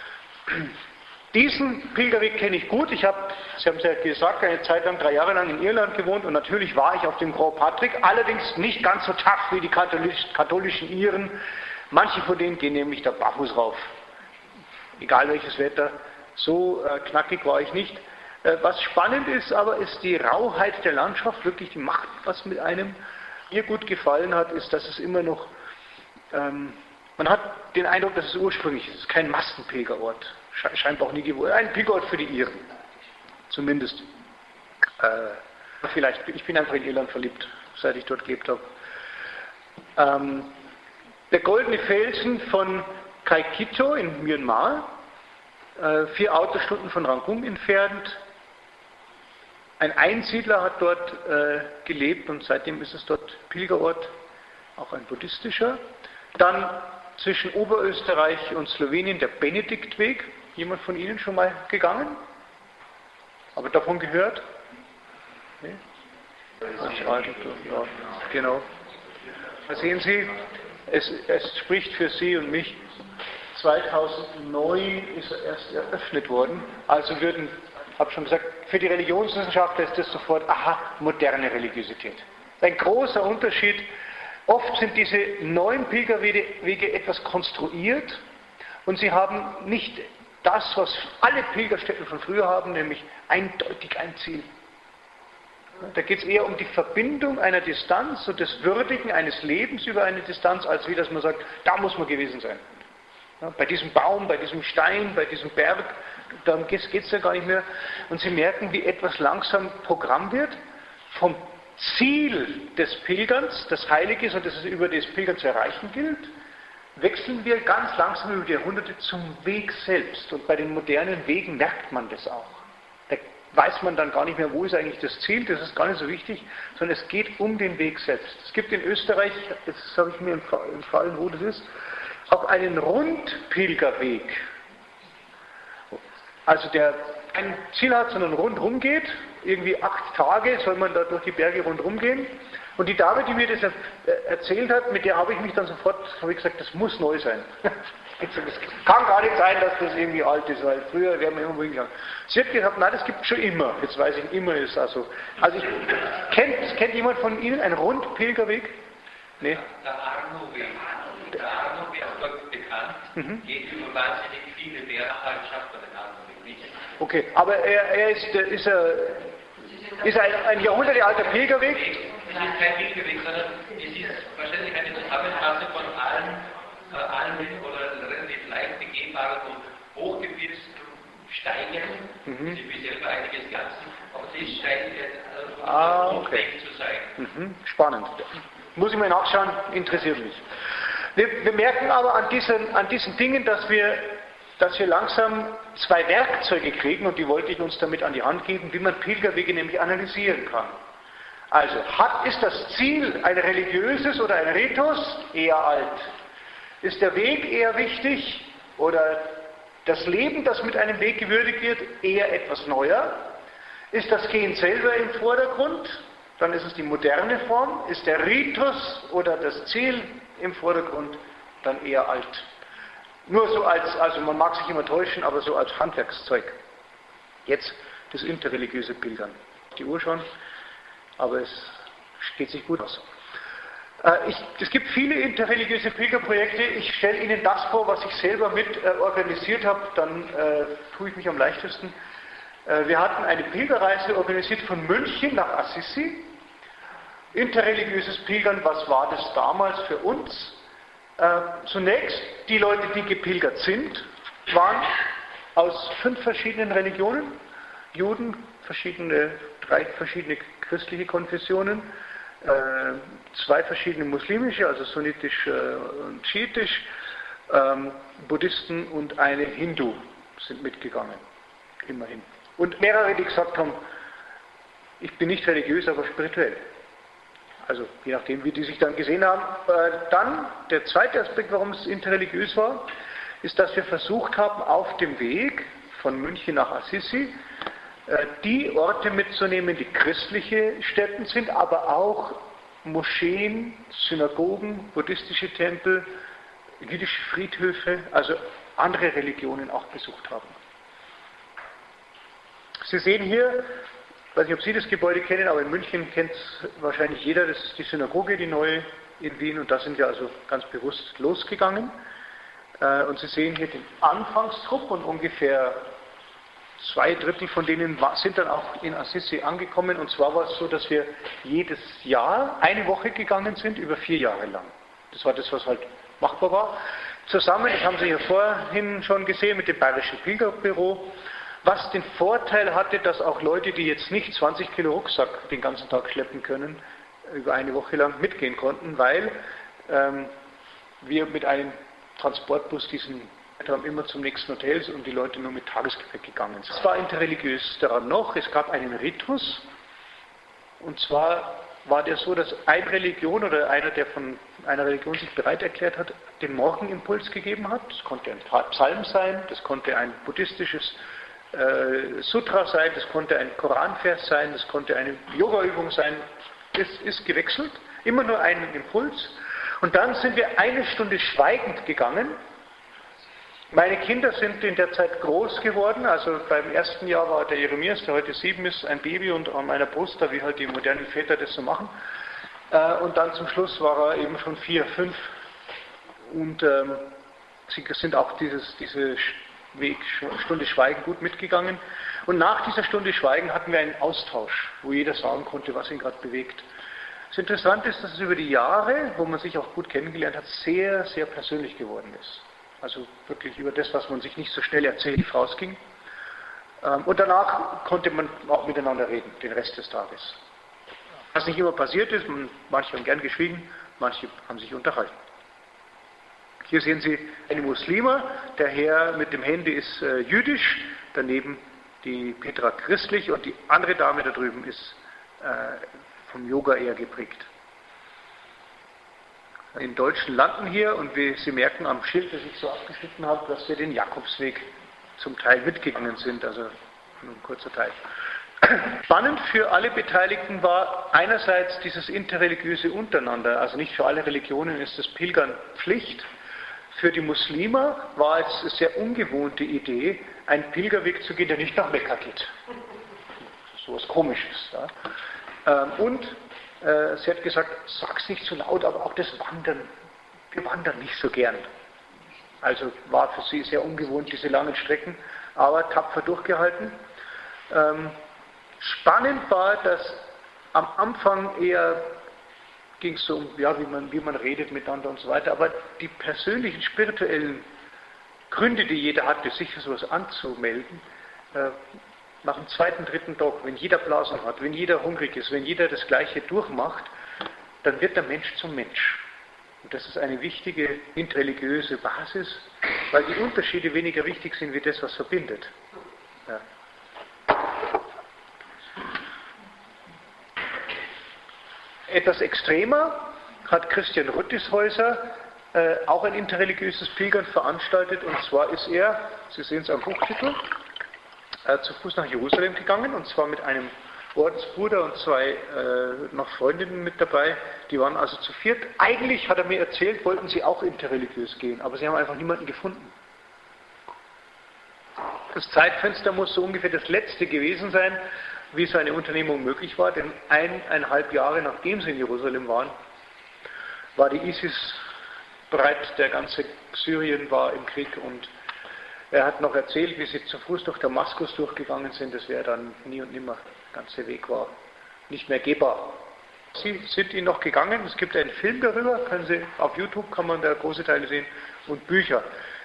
Diesen Pilgerweg kenne ich gut. Ich habe, Sie haben es ja gesagt, eine Zeit lang, 3 Jahre lang in Irland gewohnt und natürlich war ich auf dem Grand Patrick, allerdings nicht ganz so tough wie die katholischen Iren. Manche von denen gehen nämlich da barfuß rauf. Egal welches Wetter. So knackig war ich nicht. Was spannend ist aber, ist die Rauheit der Landschaft, wirklich die Macht, was mit einem. Mir gut gefallen hat, ist, dass es immer noch, man hat den Eindruck, dass es ursprünglich ist. Es ist kein Massenpilgerort. Scheinbar auch nie geworden. Ein Pilgerort für die Iren. Zumindest. Vielleicht, ich bin einfach in Irland verliebt, seit ich dort gelebt habe. Der goldene Felsen von Kaikito in Myanmar, 4 Autostunden von Rangoon entfernt. Ein Einsiedler hat dort gelebt und seitdem ist es dort Pilgerort, auch ein buddhistischer. Dann zwischen Oberösterreich und Slowenien der Benediktweg. Jemand von Ihnen schon mal gegangen? Aber davon gehört? Nee? Ja, genau. Da sehen Sie, es spricht für Sie und mich. 2009 ist er erst eröffnet worden. Also ich habe schon gesagt, für die Religionswissenschaftler ist das sofort, aha, moderne Religiosität. Ein großer Unterschied. Oft sind diese neuen Pilgerwege etwas konstruiert und sie haben nicht das, was alle Pilgerstätten von früher haben, nämlich eindeutig ein Ziel. Da geht es eher um die Verbindung einer Distanz und das Würdigen eines Lebens über eine Distanz, als wie dass man sagt, da muss man gewesen sein. Ja, bei diesem Baum, bei diesem Stein, bei diesem Berg, darum geht es ja gar nicht mehr. Und Sie merken, wie etwas langsam Programm wird vom Ziel des Pilgerns, das heilig ist und das es über das Pilgern zu erreichen gilt, wechseln wir ganz langsam über die Jahrhunderte zum Weg selbst. Und bei den modernen Wegen merkt man das auch. Da weiß man dann gar nicht mehr, wo ist eigentlich das Ziel, das ist gar nicht so wichtig, sondern es geht um den Weg selbst. Es gibt in Österreich, jetzt habe ich mir empfallen, wo das ist, auch einen Rundpilgerweg. Also der kein Ziel hat, sondern rundherum geht. Irgendwie 8 Tage soll man da durch die Berge rundherum gehen. Und die Dame, die mir das erzählt hat, mit der habe ich mich dann sofort gesagt, das muss neu sein. Es kann gar nicht sein, dass das irgendwie alt ist, weil früher wären wir irgendwo hingegangen. Sie hat gesagt, nein, das gibt es schon immer. Jetzt weiß ich, immer ist also. Kennt jemand von Ihnen einen Rundpilgerweg? Nee? Der Arno-Weg. Der Arno-Weg ist dort bekannt, geht über wahnsinnig viele Berglandschaften, den Arno-Weg nicht. Okay, aber er ist ein jahrhundertealter Pilgerweg? Es ist kein Pilgerweg, sondern es ist wahrscheinlich eine Zusammenfassung von allen oder relativ leicht begehbaren und hochgebirgsten Steigen, die wir selber einiges ganzen, aber das scheint ein Weg zu sein. Spannend. Muss ich mal nachschauen, interessiert mich. Wir merken aber an diesen Dingen, dass wir langsam 2 Werkzeuge kriegen, und die wollte ich uns damit an die Hand geben, wie man Pilgerwege nämlich analysieren kann. Also, ist das Ziel ein religiöses oder ein Ritus? Eher alt. Ist der Weg eher wichtig? Oder das Leben, das mit einem Weg gewürdigt wird, eher etwas neuer? Ist das Gehen selber im Vordergrund? Dann ist es die moderne Form. Ist der Ritus oder das Ziel im Vordergrund? Dann eher alt. Nur so also man mag sich immer täuschen, aber so als Handwerkszeug. Jetzt das interreligiöse Pilgern. Die Uhr schon, aber es geht sich gut aus. Es gibt viele interreligiöse Pilgerprojekte. Ich stelle Ihnen das vor, was ich selber mit organisiert habe, dann tue ich mich am leichtesten. Wir hatten eine Pilgerreise organisiert von München nach Assisi. Interreligiöses Pilgern, was war das damals für uns? Zunächst, die Leute, die gepilgert sind, waren aus 5 verschiedenen Religionen. Juden, 3 verschiedene christliche Konfessionen, 2 verschiedene muslimische, also sunnitisch und schiitisch, Buddhisten und eine Hindu sind mitgegangen, immerhin. Und mehrere, die gesagt haben, ich bin nicht religiös, aber spirituell. Also je nachdem, wie die sich dann gesehen haben. Dann der zweite Aspekt, warum es interreligiös war, ist, dass wir versucht haben, auf dem Weg von München nach Assisi die Orte mitzunehmen, die christliche Stätten sind, aber auch Moscheen, Synagogen, buddhistische Tempel, jüdische Friedhöfe, also andere Religionen auch besucht haben. Sie sehen hier, ich weiß nicht, ob Sie das Gebäude kennen, aber in München kennt es wahrscheinlich jeder, das ist die Synagoge, die neue in Wien, und da sind wir also ganz bewusst losgegangen. Und Sie sehen hier den Anfangstrupp und ungefähr 2/3 von denen sind dann auch in Assisi angekommen. Und zwar war es so, dass wir jedes Jahr eine Woche gegangen sind, über 4 Jahre lang. Das war das, was halt machbar war. Zusammen, das haben Sie hier vorhin schon gesehen, mit dem Bayerischen Pilgerbüro, was den Vorteil hatte, dass auch Leute, die jetzt nicht 20 Kilo Rucksack den ganzen Tag schleppen können, über eine Woche lang mitgehen konnten, weil wir mit einem Transportbus diesen haben immer zum nächsten Hotel und die Leute nur mit Tagesgepäck gegangen sind. Es war interreligiös daran noch, es gab einen Ritus, und zwar war der so, dass eine Religion oder einer, der von einer Religion sich bereit erklärt hat, den Morgenimpuls gegeben hat. Das konnte ein Psalm sein, das konnte ein buddhistisches Sutra sein, das konnte ein Koranvers sein, das konnte eine Yoga-Übung sein. Es ist gewechselt, immer nur einen Impuls. Und dann sind wir 1 Stunde schweigend gegangen. Meine Kinder sind in der Zeit groß geworden, also beim ersten Jahr war der Jeremias, der heute 7 ist, ein Baby und an meiner Brust, da wie halt die modernen Väter das so machen. Und dann zum Schluss war er eben schon 4, 5. Und sie sind auch diese Stunde Schweigen gut mitgegangen. Und nach dieser Stunde Schweigen hatten wir einen Austausch, wo jeder sagen konnte, was ihn gerade bewegt. Das Interessante ist, dass es über die Jahre, wo man sich auch gut kennengelernt hat, sehr, sehr persönlich geworden ist. Also wirklich über das, was man sich nicht so schnell erzählt, rausging. Und danach konnte man auch miteinander reden, den Rest des Tages. Was nicht immer passiert ist, manche haben gern geschwiegen, manche haben sich unterhalten. Hier sehen Sie einen Muslima, der Herr mit dem Handy ist jüdisch, daneben die Petra christlich und die andere Dame da drüben ist vom Yoga eher geprägt. In deutschen Landen hier, und Sie merken am Schild, das ich so abgeschnitten habe, dass wir den Jakobsweg zum Teil mitgegangen sind, also nur ein kurzer Teil. Spannend für alle Beteiligten war einerseits dieses interreligiöse Untereinander, also nicht für alle Religionen ist das Pilgern Pflicht. Für die Muslime war es eine sehr ungewohnte Idee, einen Pilgerweg zu gehen, der nicht nach Mekka geht. So was Komisches. Ja. Und sie hat gesagt, sag's nicht zu laut, aber auch das Wandern, wir wandern nicht so gern. Also war für sie sehr ungewohnt, diese langen Strecken, aber tapfer durchgehalten. Spannend war, dass am Anfang eher ging es so um, ja, wie man redet miteinander und so weiter, aber die persönlichen, spirituellen Gründe, die jeder hatte, sich für sowas anzumelden, nach dem 2., 3. Tag, wenn jeder Blasen hat, wenn jeder hungrig ist, wenn jeder das Gleiche durchmacht, dann wird der Mensch zum Mensch. Und das ist eine wichtige interreligiöse Basis, weil die Unterschiede weniger wichtig sind wie das, was verbindet. Ja. Etwas extremer hat Christian Rüttishäuser auch ein interreligiöses Pilgern veranstaltet, und zwar ist er, Sie sehen es am Buchtitel, zu Fuß nach Jerusalem gegangen, und zwar mit einem Ordensbruder und 2 noch Freundinnen mit dabei. Die waren also zu 4. Eigentlich, hat er mir erzählt, wollten sie auch interreligiös gehen, aber sie haben einfach niemanden gefunden. Das Zeitfenster muss so ungefähr das letzte gewesen sein, wie so eine Unternehmung möglich war, denn 1,5 Jahre nachdem sie in Jerusalem waren, war die ISIS bereit, der ganze Syrien war im Krieg, und er hat noch erzählt, wie sie zu Fuß durch Damaskus durchgegangen sind. Das wäre dann nie und nimmer, der ganze Weg war nicht mehr gehbar. Sie sind ihn noch gegangen. Es gibt einen Film darüber, können Sie auf YouTube, kann man da große Teile sehen, und Bücher.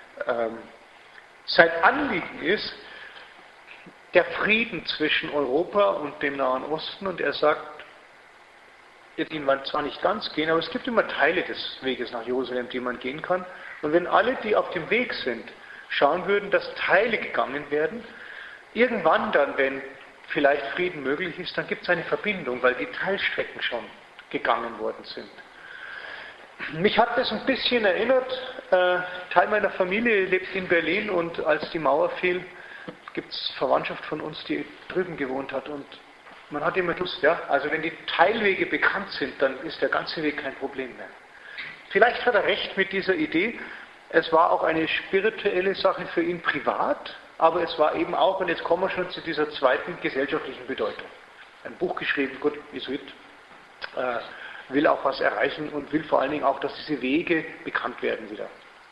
Sein Anliegen ist der Frieden zwischen Europa und dem Nahen Osten, und er sagt, ihn man zwar nicht ganz gehen, aber es gibt immer Teile des Weges nach Jerusalem, die man gehen kann. Und wenn alle, die auf dem Weg sind, schauen würden, dass Teile gegangen werden, irgendwann dann, wenn vielleicht Frieden möglich ist, dann gibt es eine Verbindung, weil die Teilstrecken schon gegangen worden sind. Mich hat das ein bisschen erinnert, Teil meiner Familie lebt in Berlin, und als die Mauer fiel, gibt es Verwandtschaft von uns, die drüben gewohnt hat, und man hat immer Lust, ja, also wenn die Teilwege bekannt sind, dann ist der ganze Weg kein Problem mehr. Vielleicht hat er recht mit dieser Idee, es war auch eine spirituelle Sache für ihn privat, aber es war eben auch, und jetzt kommen wir schon zu dieser zweiten gesellschaftlichen Bedeutung. Ein Buch geschrieben, gut, Jesuit, will auch was erreichen und will vor allen Dingen auch, dass diese Wege bekannt werden wieder.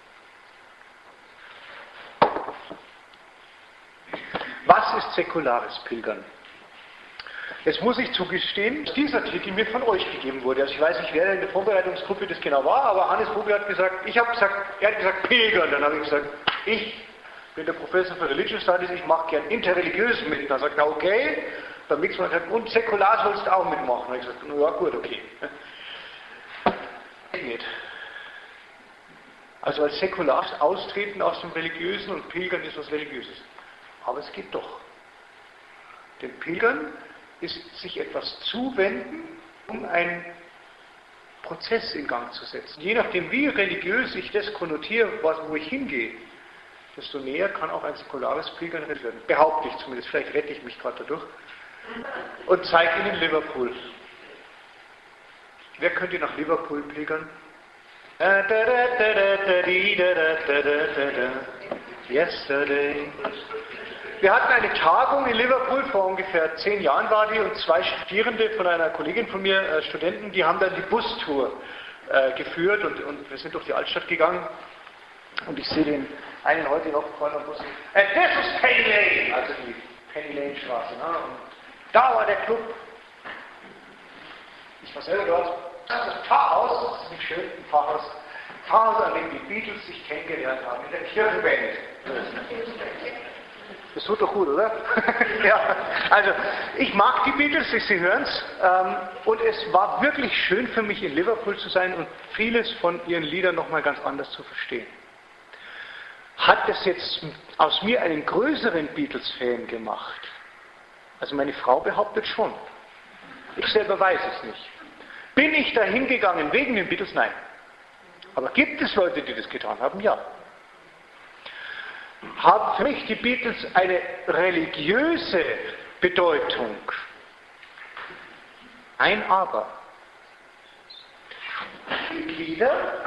Was ist säkulares Pilgern? Jetzt muss ich zugestehen, dass dieser Titel mir von euch gegeben wurde. Also ich weiß nicht, wer in der Vorbereitungsgruppe das genau war, aber Hannes Vogel hat gesagt, er hat gesagt Pilgern. Dann habe ich gesagt, ich bin der Professor für Religious Studies, ich mache gern interreligiös mit. Dann sagt er, okay. Beim nächsten Mal hat er gesagt, und säkular sollst du auch mitmachen. Dann habe ich gesagt, na ja, gut, okay. Nicht. Also als säkular austreten aus dem Religiösen, und Pilgern ist was Religiöses. Aber es geht doch. Denn Pilgern ist sich etwas zuwenden, um einen Prozess in Gang zu setzen. Je nachdem, wie religiös ich das konnotiere, wo ich hingehe, desto näher kann auch ein säkulares Pilgern werden. Behaupte ich zumindest, vielleicht rette ich mich gerade dadurch. Und zeige Ihnen Liverpool. Wer könnte nach Liverpool pilgern? Yesterday. Wir hatten eine Tagung in Liverpool, vor ungefähr 10 Jahren war die, und 2 Studierende von einer Kollegin von mir, Studenten, die haben dann die Bustour geführt, und wir sind durch die Altstadt gegangen, und ich sehe den einen heute noch vorne am Bus. Das ist Penny Lane, also die Penny Lane Straße. Ne? Und da war der Club. Ich war selber dort. Das ist das Pfarrhaus, das ist nicht schön, ein Pfarrhaus, an dem die Beatles sich kennengelernt haben, in der Kirchenband. Das tut doch gut, oder? Ja, also ich mag die Beatles, Sie hören es, und es war wirklich schön für mich in Liverpool zu sein und vieles von ihren Liedern nochmal ganz anders zu verstehen. Hat das jetzt aus mir einen größeren Beatles-Fan gemacht? Also meine Frau behauptet schon. Ich selber weiß es nicht. Bin ich da hingegangen wegen den Beatles? Nein. Aber gibt es Leute, die das getan haben? Ja. Haben für mich die Beatles eine religiöse Bedeutung? Ein Aber. Lieder.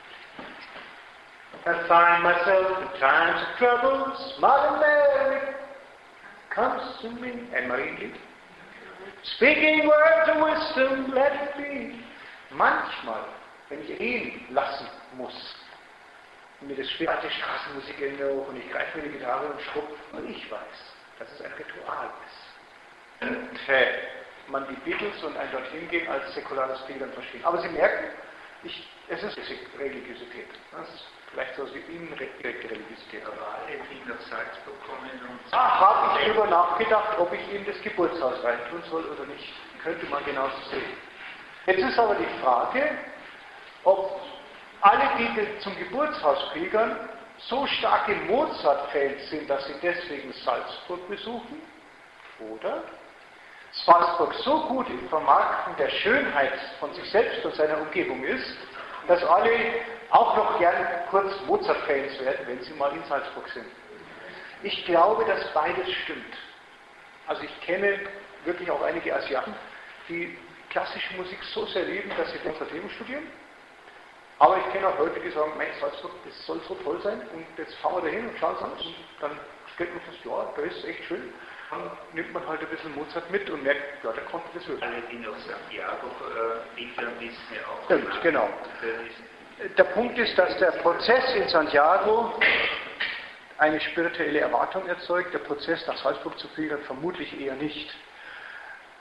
I find myself in times of troubles. Mother Mary comes to me. Anne-Marie. Speaking words of wisdom, let it be. Manchmal, wenn ich reden lassen muss, mir das schwere Straßenmusik in der Ohr, und ich greife mir die Gitarre und schrubb, und ich weiß, dass es ein Ritual ist. Und man die Beatles und ein dorthin gehen als säkulares Pilgern verstehen. Aber Sie merken, es ist Religiosität. Das ist vielleicht so wie Ihnen direkte Religiosität. Aber alle, die nach Salzburg kommen und... Habe ich darüber nachgedacht, ob ich Ihnen das Geburtshaus reintun soll oder nicht. Könnte man genauso sehen. Jetzt ist aber die Frage, ob alle, die zum Geburtshaus pilgern, so starke Mozart-Fans sind, dass sie deswegen Salzburg besuchen, oder Salzburg so gut im Vermarkten der Schönheit von sich selbst und seiner Umgebung ist, dass alle auch noch gerne kurz Mozart-Fans werden, wenn sie mal in Salzburg sind. Ich glaube, dass beides stimmt. Also ich kenne wirklich auch einige Asiaten, die klassische Musik so sehr lieben, dass sie unsere Themen studieren. Aber ich kenne auch Leute, die sagen, Mensch, Salzburg, das soll so toll sein, und jetzt fahren wir da hin und schauen es an, und dann stellt man fest, ja, da ist es echt schön. Dann nimmt man halt ein bisschen Mozart mit und merkt, ja, der konnte das wirklich. Alle, die nach Santiago pilgern, wissen ja auch. Stimmt, genau. Der Punkt ist, dass der Prozess in Santiago eine spirituelle Erwartung erzeugt, der Prozess nach Salzburg zu pilgern vermutlich eher nicht.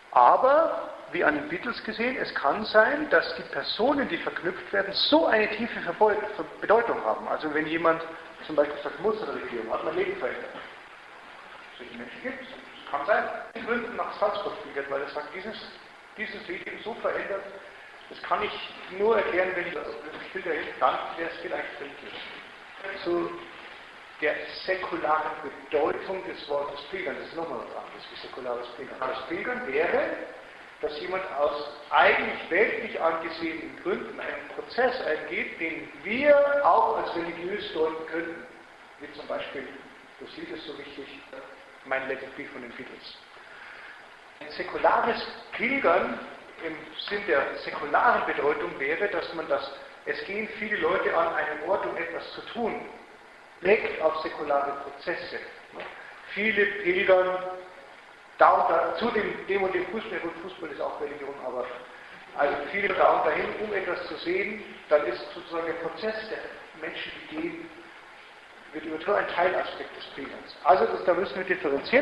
Aber, wie an den Beatles gesehen, es kann sein, dass die Personen, die verknüpft werden, so eine tiefe Bedeutung haben. Also wenn jemand zum Beispiel sagt, Musterregierung, hat mein Leben verändert. Solche Menschen gibt es. Kann sein, die Gründen nach Salzburg fliegt, weil er sagt, dieses Leben so verändert, das kann ich nur erklären, wenn ich das Bilder dann wäre es vielleicht religiös. Zu der säkularen Bedeutung des Wortes Pilgern, das ist nochmal was anderes wie säkulares Pilgern. Das Pilgern wäre, dass jemand aus eigentlich weltlich angesehenen Gründen einen Prozess eingeht, den wir auch als religiös deuten könnten. Wie zum Beispiel, du siehst es so wichtig, mein Let It Be von den Beatles. Ein säkulares Pilgern im Sinn der säkularen Bedeutung wäre, dass es gehen viele Leute an einen Ort, um etwas zu tun, legt auf säkulare Prozesse. Viele pilgern zu dem und dem Fußball, und Fußball ist auch Religion, aber also viele dauern dahin, um etwas zu sehen, dann ist sozusagen der Prozess der Menschen, die gehen, wird nur ein Teilaspekt des Pilgerns. Also da müssen wir differenzieren.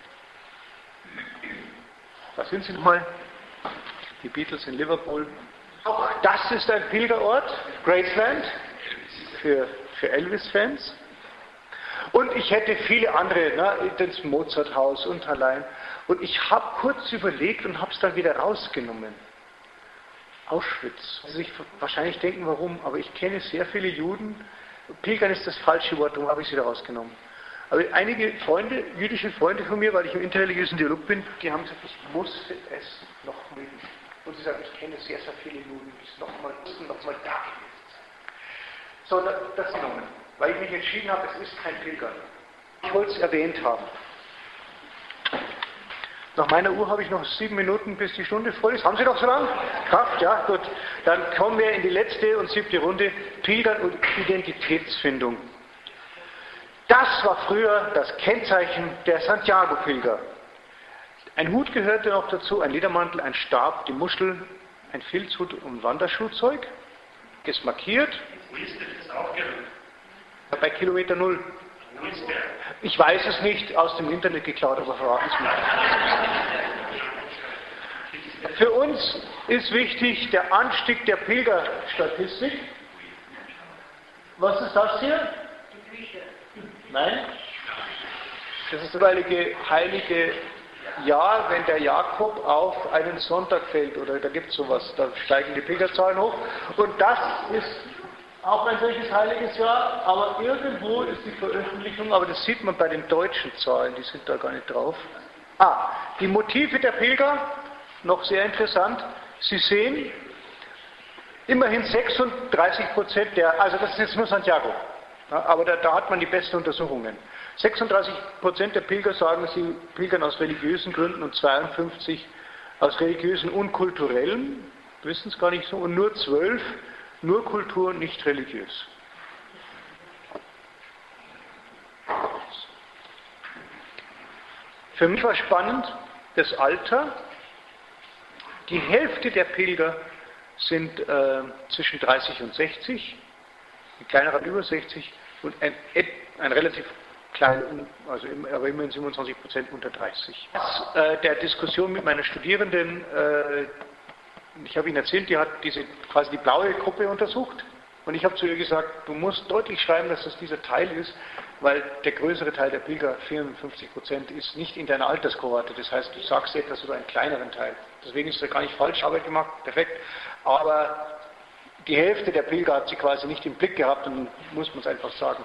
Da sind sie nochmal, die Beatles in Liverpool. Auch das ist ein Pilgerort, Graceland, für Elvis-Fans. Und ich hätte viele andere, das Mozarthaus und allein. Und ich habe kurz überlegt und habe es dann wieder rausgenommen. Auschwitz. Sie sich wahrscheinlich denken, warum, aber ich kenne sehr viele Juden. Pilgern ist das falsche Wort, darum habe ich es wieder rausgenommen. Aber einige Freunde, jüdische Freunde von mir, weil ich im interreligiösen Dialog bin, die haben gesagt, ich musste es noch mögen. Und sie sagen, ich kenne sehr, sehr viele Juden, die mussten noch mal da gewesen sein. So, das genommen. Weil ich mich entschieden habe, es ist kein Pilgern. Ich wollte es erwähnt haben. Nach meiner Uhr habe ich noch 7 Minuten, bis die Stunde voll ist. Haben Sie noch so lange? Kraft? Ja, gut. Dann kommen wir in die letzte und 7. Runde. Pilgern und Identitätsfindung. Das war früher das Kennzeichen der Santiago-Pilger. Ein Hut gehörte noch dazu, ein Ledermantel, ein Stab, die Muschel, ein Filzhut und Wanderschuhzeug. Ist markiert. Wo ist denn das aufgerückt? Bei Kilometer 0. Wo ist der? Ich weiß es nicht, aus dem Internet geklaut, aber verraten Sie mir. Für uns ist wichtig der Anstieg der Pilgerstatistik. Was ist das hier? Nein? Das ist das heilige Jahr, wenn der Jakob auf einen Sonntag fällt, oder da gibt es sowas, da steigen die Pilgerzahlen hoch. Und das ist auch ein solches heiliges Jahr, aber irgendwo ist die Veröffentlichung, aber das sieht man bei den deutschen Zahlen, die sind da gar nicht drauf. Die Motive der Pilger, noch sehr interessant. Sie sehen, immerhin 36% also das ist jetzt nur Santiago, aber da hat man die besten Untersuchungen. 36% der Pilger sagen, sie pilgern aus religiösen Gründen und 52% aus religiösen und kulturellen, wissen es gar nicht so, und nur 12% nur Kultur, nicht religiös. Für mich war spannend das Alter. Die Hälfte der Pilger sind zwischen 30 und 60, ein kleinerer über 60 und ein relativ kleiner, also aber immerhin 27% unter 30. Der Diskussion mit meiner Studierenden, ich habe Ihnen erzählt, die hat quasi die blaue Gruppe untersucht und ich habe zu ihr gesagt, du musst deutlich schreiben, dass das dieser Teil ist, weil der größere Teil der Pilger, 54%, ist nicht in deiner Alterskohorte. Das heißt, du sagst etwas über einen kleineren Teil. Deswegen ist das gar nicht falsch, Arbeit gemacht, perfekt. Aber die Hälfte der Pilger hat sie quasi nicht im Blick gehabt und muss man es einfach sagen.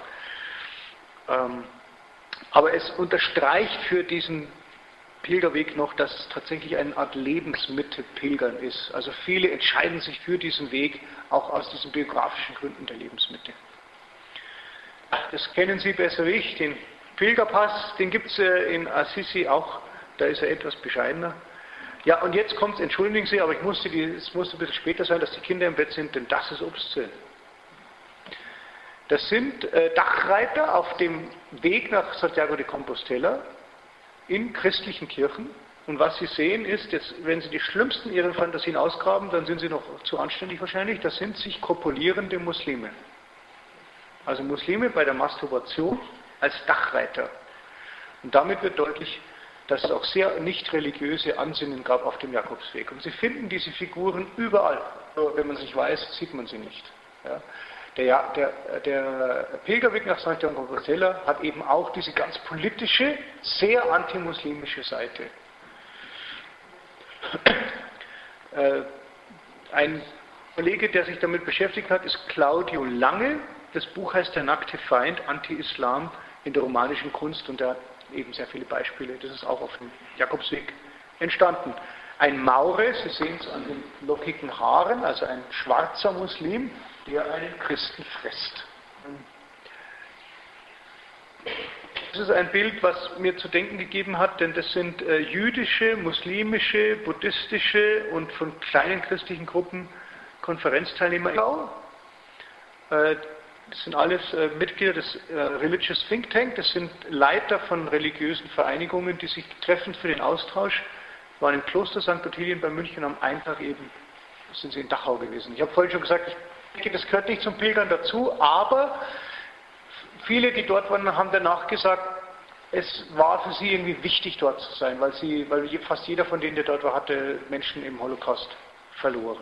Aber es unterstreicht für diesen Pilgerweg noch, dass es tatsächlich eine Art Lebensmitte Pilgern ist. Also viele entscheiden sich für diesen Weg, auch aus diesen biografischen Gründen der Lebensmitte. Das kennen Sie besser wie ich, den Pilgerpass, den gibt es in Assisi auch, da ist er etwas bescheidener. Ja, und jetzt kommt es, entschuldigen Sie, aber es musste ein bisschen später sein, dass die Kinder im Bett sind, denn das ist obszön. Das sind Dachreiter auf dem Weg nach Santiago de Compostela in christlichen Kirchen. Und was Sie sehen ist, jetzt, wenn Sie die schlimmsten Ihrer Fantasien ausgraben, dann sind Sie noch zu anständig wahrscheinlich, das sind sich kopulierende Muslime. Also Muslime bei der Masturbation als Dachreiter. Und damit wird deutlich, dass es auch sehr nicht religiöse Ansinnen gab auf dem Jakobsweg. Und Sie finden diese Figuren überall. Nur wenn man es nicht weiß, sieht man sie nicht. Ja. Der Pilgerweg nach St. John Compostela hat eben auch diese ganz politische, sehr antimuslimische Seite. Ein Kollege, der sich damit beschäftigt hat, ist Claudio Lange. Das Buch heißt Der nackte Feind, Anti-Islam in der romanischen Kunst, und er hat eben sehr viele Beispiele. Das ist auch auf dem Jakobsweg entstanden. Ein Maure, Sie sehen es an den lockigen Haaren, also ein schwarzer Muslim, der einen Christen frisst. Das ist ein Bild, was mir zu denken gegeben hat, denn das sind jüdische, muslimische, buddhistische und von kleinen christlichen Gruppen Konferenzteilnehmer. Das sind alles Mitglieder des Religious Think Tank, das sind Leiter von religiösen Vereinigungen, die sich treffen für den Austausch. Waren im Kloster St. Ottilien bei München, am einen Tag eben sind sie in Dachau gewesen. Ich habe vorhin schon gesagt, ich denke, das gehört nicht zum Pilgern dazu, aber viele, die dort waren, haben danach gesagt, es war für sie irgendwie wichtig, dort zu sein, weil fast jeder von denen, der dort war, hatte Menschen im Holocaust verloren.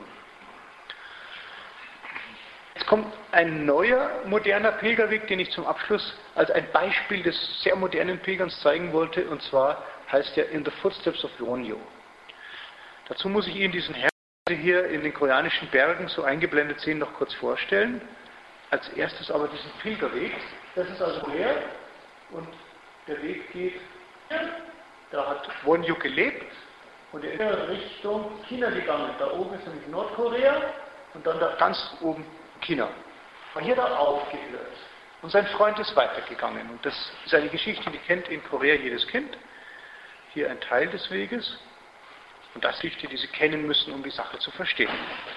Jetzt kommt ein neuer, moderner Pilgerweg, den ich zum Abschluss als ein Beispiel des sehr modernen Pilgerns zeigen wollte, und zwar heißt er In the Footsteps of Wonhyo. Dazu muss ich Ihnen diesen Herrn hier in den koreanischen Bergen so eingeblendet sehen, noch kurz vorstellen. Als erstes aber diesen Pilgerweg. Das ist also leer und der Weg geht hier. Da hat Wonhyo gelebt und er ist Richtung China gegangen. Da oben ist nämlich Nordkorea und dann da ganz oben China. Von hier da aufgehört. Und sein Freund ist weitergegangen. Und das ist eine Geschichte, die kennt in Korea jedes Kind. Hier ein Teil des Weges. Und das ist eine Geschichte, die Sie kennen müssen, um die Sache zu verstehen.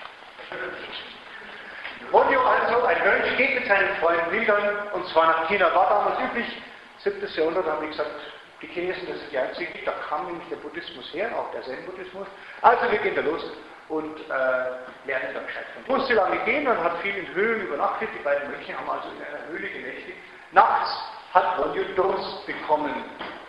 Wonhyo also, ein Mönch, geht mit seinen Freunden pilgern, und zwar nach China. War damals üblich, 7. Jahrhundert, haben wir gesagt, die Chinesen, das ist die einzige, da kam nämlich der Buddhismus her, auch der Zen-Buddhismus. Also wir gehen da los und lernen da Bescheid von. Musste lange gehen und hat viel in Höhlen übernachtet. Die beiden Mönche haben also in einer Höhle genächtigt. Nachts hat Wonhyo Durst bekommen.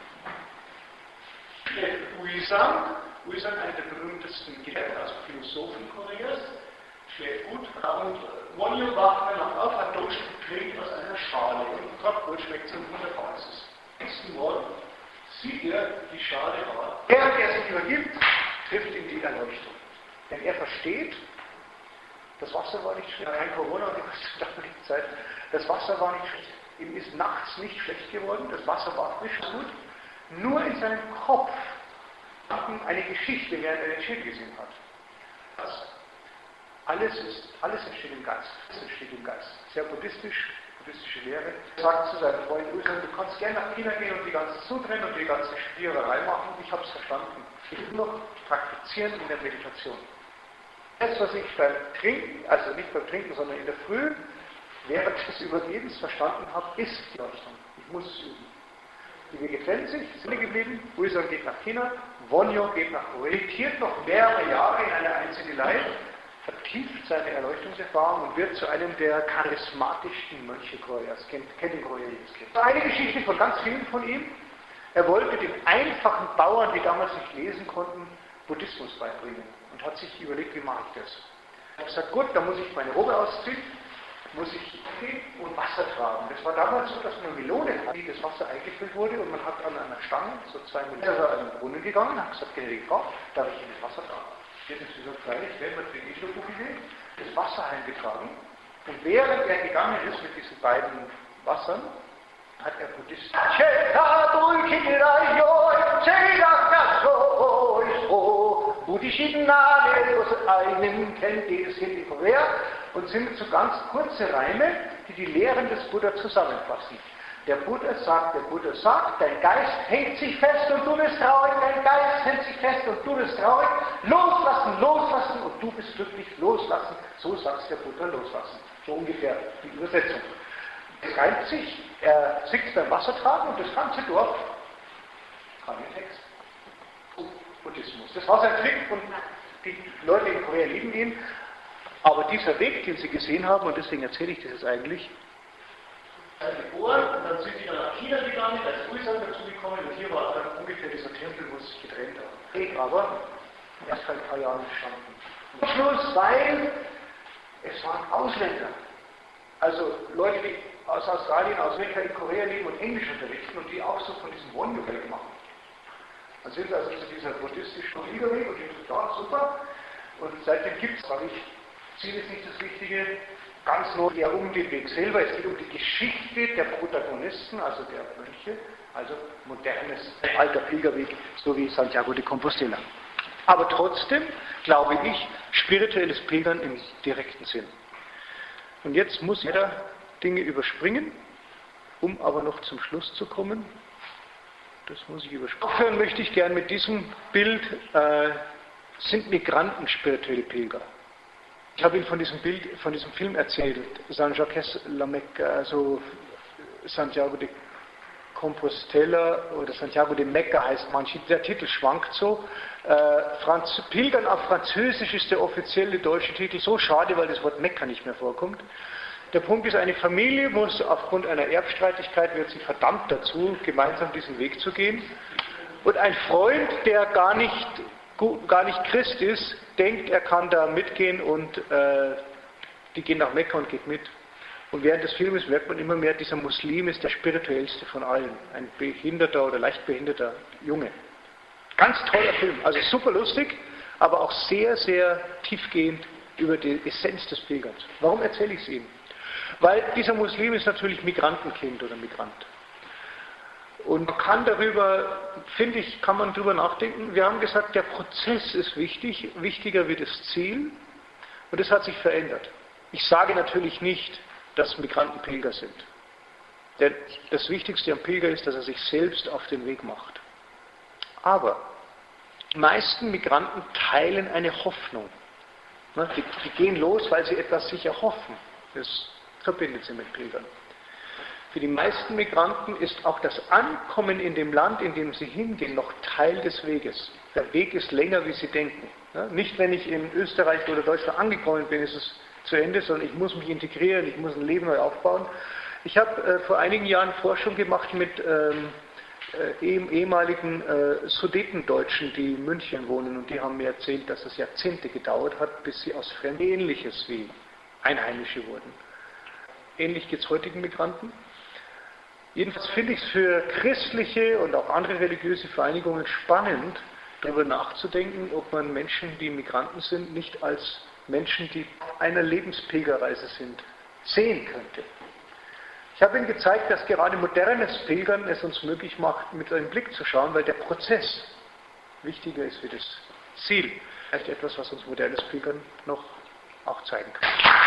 Uisang, einer der berühmtesten Gelehrten, also Philosophen Koreas, schläft gut. Und Wonhyo wacht danach auf, hat Durst und trinkt aus einer Schale. Und Gott wohl schmeckt es ihm wunderbar. Am nächsten Morgen sieht er die Schale an. Während er sich übergibt, trifft ihn die Erleuchtung. Denn er versteht, das Wasser war nicht schlecht, kein Corona und die damalige Zeit, das Wasser war nicht schlecht. Ihm ist nachts nicht schlecht geworden, das Wasser war frisch und gut. Nur in seinem Kopf eine Geschichte, während er den Schild gesehen hat. Alles entsteht im Geist. Alles entsteht im Geist. Sehr buddhistische Lehre. Er sagt zu seinem Freund, du kannst gerne nach China gehen und die ganze zutrennen und die ganze Spielerei machen. Ich habe es verstanden. Ich will noch praktizieren in der Meditation. Das, was ich beim Trinken, also nicht beim Trinken, sondern in der Früh, während des Übergebens verstanden habe, ist die Leuchtung. Ich muss es üben. Die Wege trennen sich, sind geblieben. Uisang geht nach China, Wonhyo geht nach Korea, meditiert noch mehrere Jahre in einer Einzelgelei, vertieft seine Erleuchtungserfahrung und wird zu einem der charismatischsten Mönche Koreas. Kennt in Korea jedes Kind. Eine Geschichte von ganz vielen von ihm. Er wollte den einfachen Bauern, die damals nicht lesen konnten, Buddhismus beibringen und hat sich überlegt, wie mache ich das? Er hat gesagt, gut, dann muss ich meine Robe ausziehen, muss ich gehen und Wasser tragen. Das war damals so, dass man Melone hatte, die das Wasser eingefüllt wurde und man hat an einer Stange, so 2 Meter, an den Brunnen gegangen und hat gesagt, gnädige Frau, darf ich Ihnen das Wasser tragen? Jetzt ist sie so freilich, wer wird den nicht so gut gesehen, das Wasser heimgetragen. Und während er gegangen ist mit diesen beiden Wassern, hat er Buddhisten. Buddhisten aus einem kennt jedes Kind in Korea und sind so ganz kurze Reime, die die Lehren des Buddha zusammenfassen. Der Buddha sagt, dein Geist hängt sich fest und du bist traurig, dein Geist hängt sich fest und du bist traurig. Loslassen, loslassen und du bist glücklich, loslassen. So sagt der Buddha, loslassen. So ungefähr die Übersetzung. Es reimt sich, er singt beim Wassertragen und das ganze Dorf kann den Text. Buddhismus. Das war sein Trick und die Leute in Korea lieben ihn. Aber dieser Weg, den sie gesehen haben, und deswegen erzähle ich das jetzt eigentlich, geboren und dann sind sie dann nach China gegangen, als Uisang dazu gekommen und hier war dann ungefähr dieser Tempel verändert. Aber erst vor ein paar Jahren entstanden. Zum Schluss, weil es waren Ausländer. Also Leute, die aus Australien, aus Amerika, in Korea leben und Englisch unterrichten und die auch so von diesem Wonderweg machen. Dann sind also zu dieser buddhistischen Pilgerweg und die sind ja super. Und seitdem gibt es, sage ich, Ziel ist nicht das Wichtige, ganz nur eher um den Weg selber. Es geht um die Geschichte der Protagonisten, also der Mönche, also modernes, alter Pilgerweg, so wie Santiago de Compostela. Aber trotzdem, glaube ich, spirituelles Pilgern im direkten Sinn. Und jetzt muss jeder Dinge überspringen, um aber noch zum Schluss zu kommen. Das muss ich überspringen. Aufhören möchte ich gern mit diesem Bild, sind Migranten spirituelle Pilger? Ich habe Ihnen von diesem Bild, von diesem Film erzählt, San Jacques La Mecca, also Santiago de Compostela oder Santiago de Mecca heißt manche, der Titel schwankt so. Pilgern auf Französisch ist der offizielle deutsche Titel, so schade, weil das Wort Mekka nicht mehr vorkommt. Der Punkt ist, eine Familie muss aufgrund einer Erbstreitigkeit, wird sie verdammt dazu, gemeinsam diesen Weg zu gehen. Und ein Freund, der gar nicht Christ ist, denkt, er kann da mitgehen und die gehen nach Mekka und geht mit. Und während des Filmes merkt man immer mehr, dieser Muslim ist der spirituellste von allen. Ein behinderter oder leicht behinderter Junge. Ganz toller Film, also super lustig, aber auch sehr, sehr tiefgehend über die Essenz des Pilgerns. Warum erzähle ich es Ihnen? Weil dieser Muslim ist natürlich Migrantenkind oder Migrant. Und man kann darüber, finde ich, kann man darüber nachdenken. Wir haben gesagt, der Prozess ist wichtig, wichtiger wie das Ziel. Und das hat sich verändert. Ich sage natürlich nicht, dass Migranten Pilger sind. Denn das Wichtigste am Pilger ist, dass er sich selbst auf den Weg macht. Aber die meisten Migranten teilen eine Hoffnung. Die gehen los, weil sie etwas sich erhoffen. Das verbindet sie mit Pilgern. Für die meisten Migranten ist auch das Ankommen in dem Land, in dem sie hingehen, noch Teil des Weges. Der Weg ist länger, wie sie denken. Nicht, wenn ich in Österreich oder Deutschland angekommen bin, ist es zu Ende, sondern ich muss mich integrieren, ich muss ein Leben neu aufbauen. Ich habe vor einigen Jahren Forschung gemacht mit ehemaligen Sudetendeutschen, die in München wohnen, und die haben mir erzählt, dass es Jahrzehnte gedauert hat, bis sie aus Fremden Ähnliches wie Einheimische wurden. Ähnlich geht es heutigen Migranten. Jedenfalls finde ich es für christliche und auch andere religiöse Vereinigungen spannend, darüber nachzudenken, ob man Menschen, die Migranten sind, nicht als Menschen, die auf einer Lebenspilgerreise sind, sehen könnte. Ich habe Ihnen gezeigt, dass gerade modernes Pilgern es uns möglich macht, mit einem Blick zu schauen, weil der Prozess wichtiger ist wie das Ziel. Vielleicht etwas, was uns modernes Pilgern noch auch zeigen kann.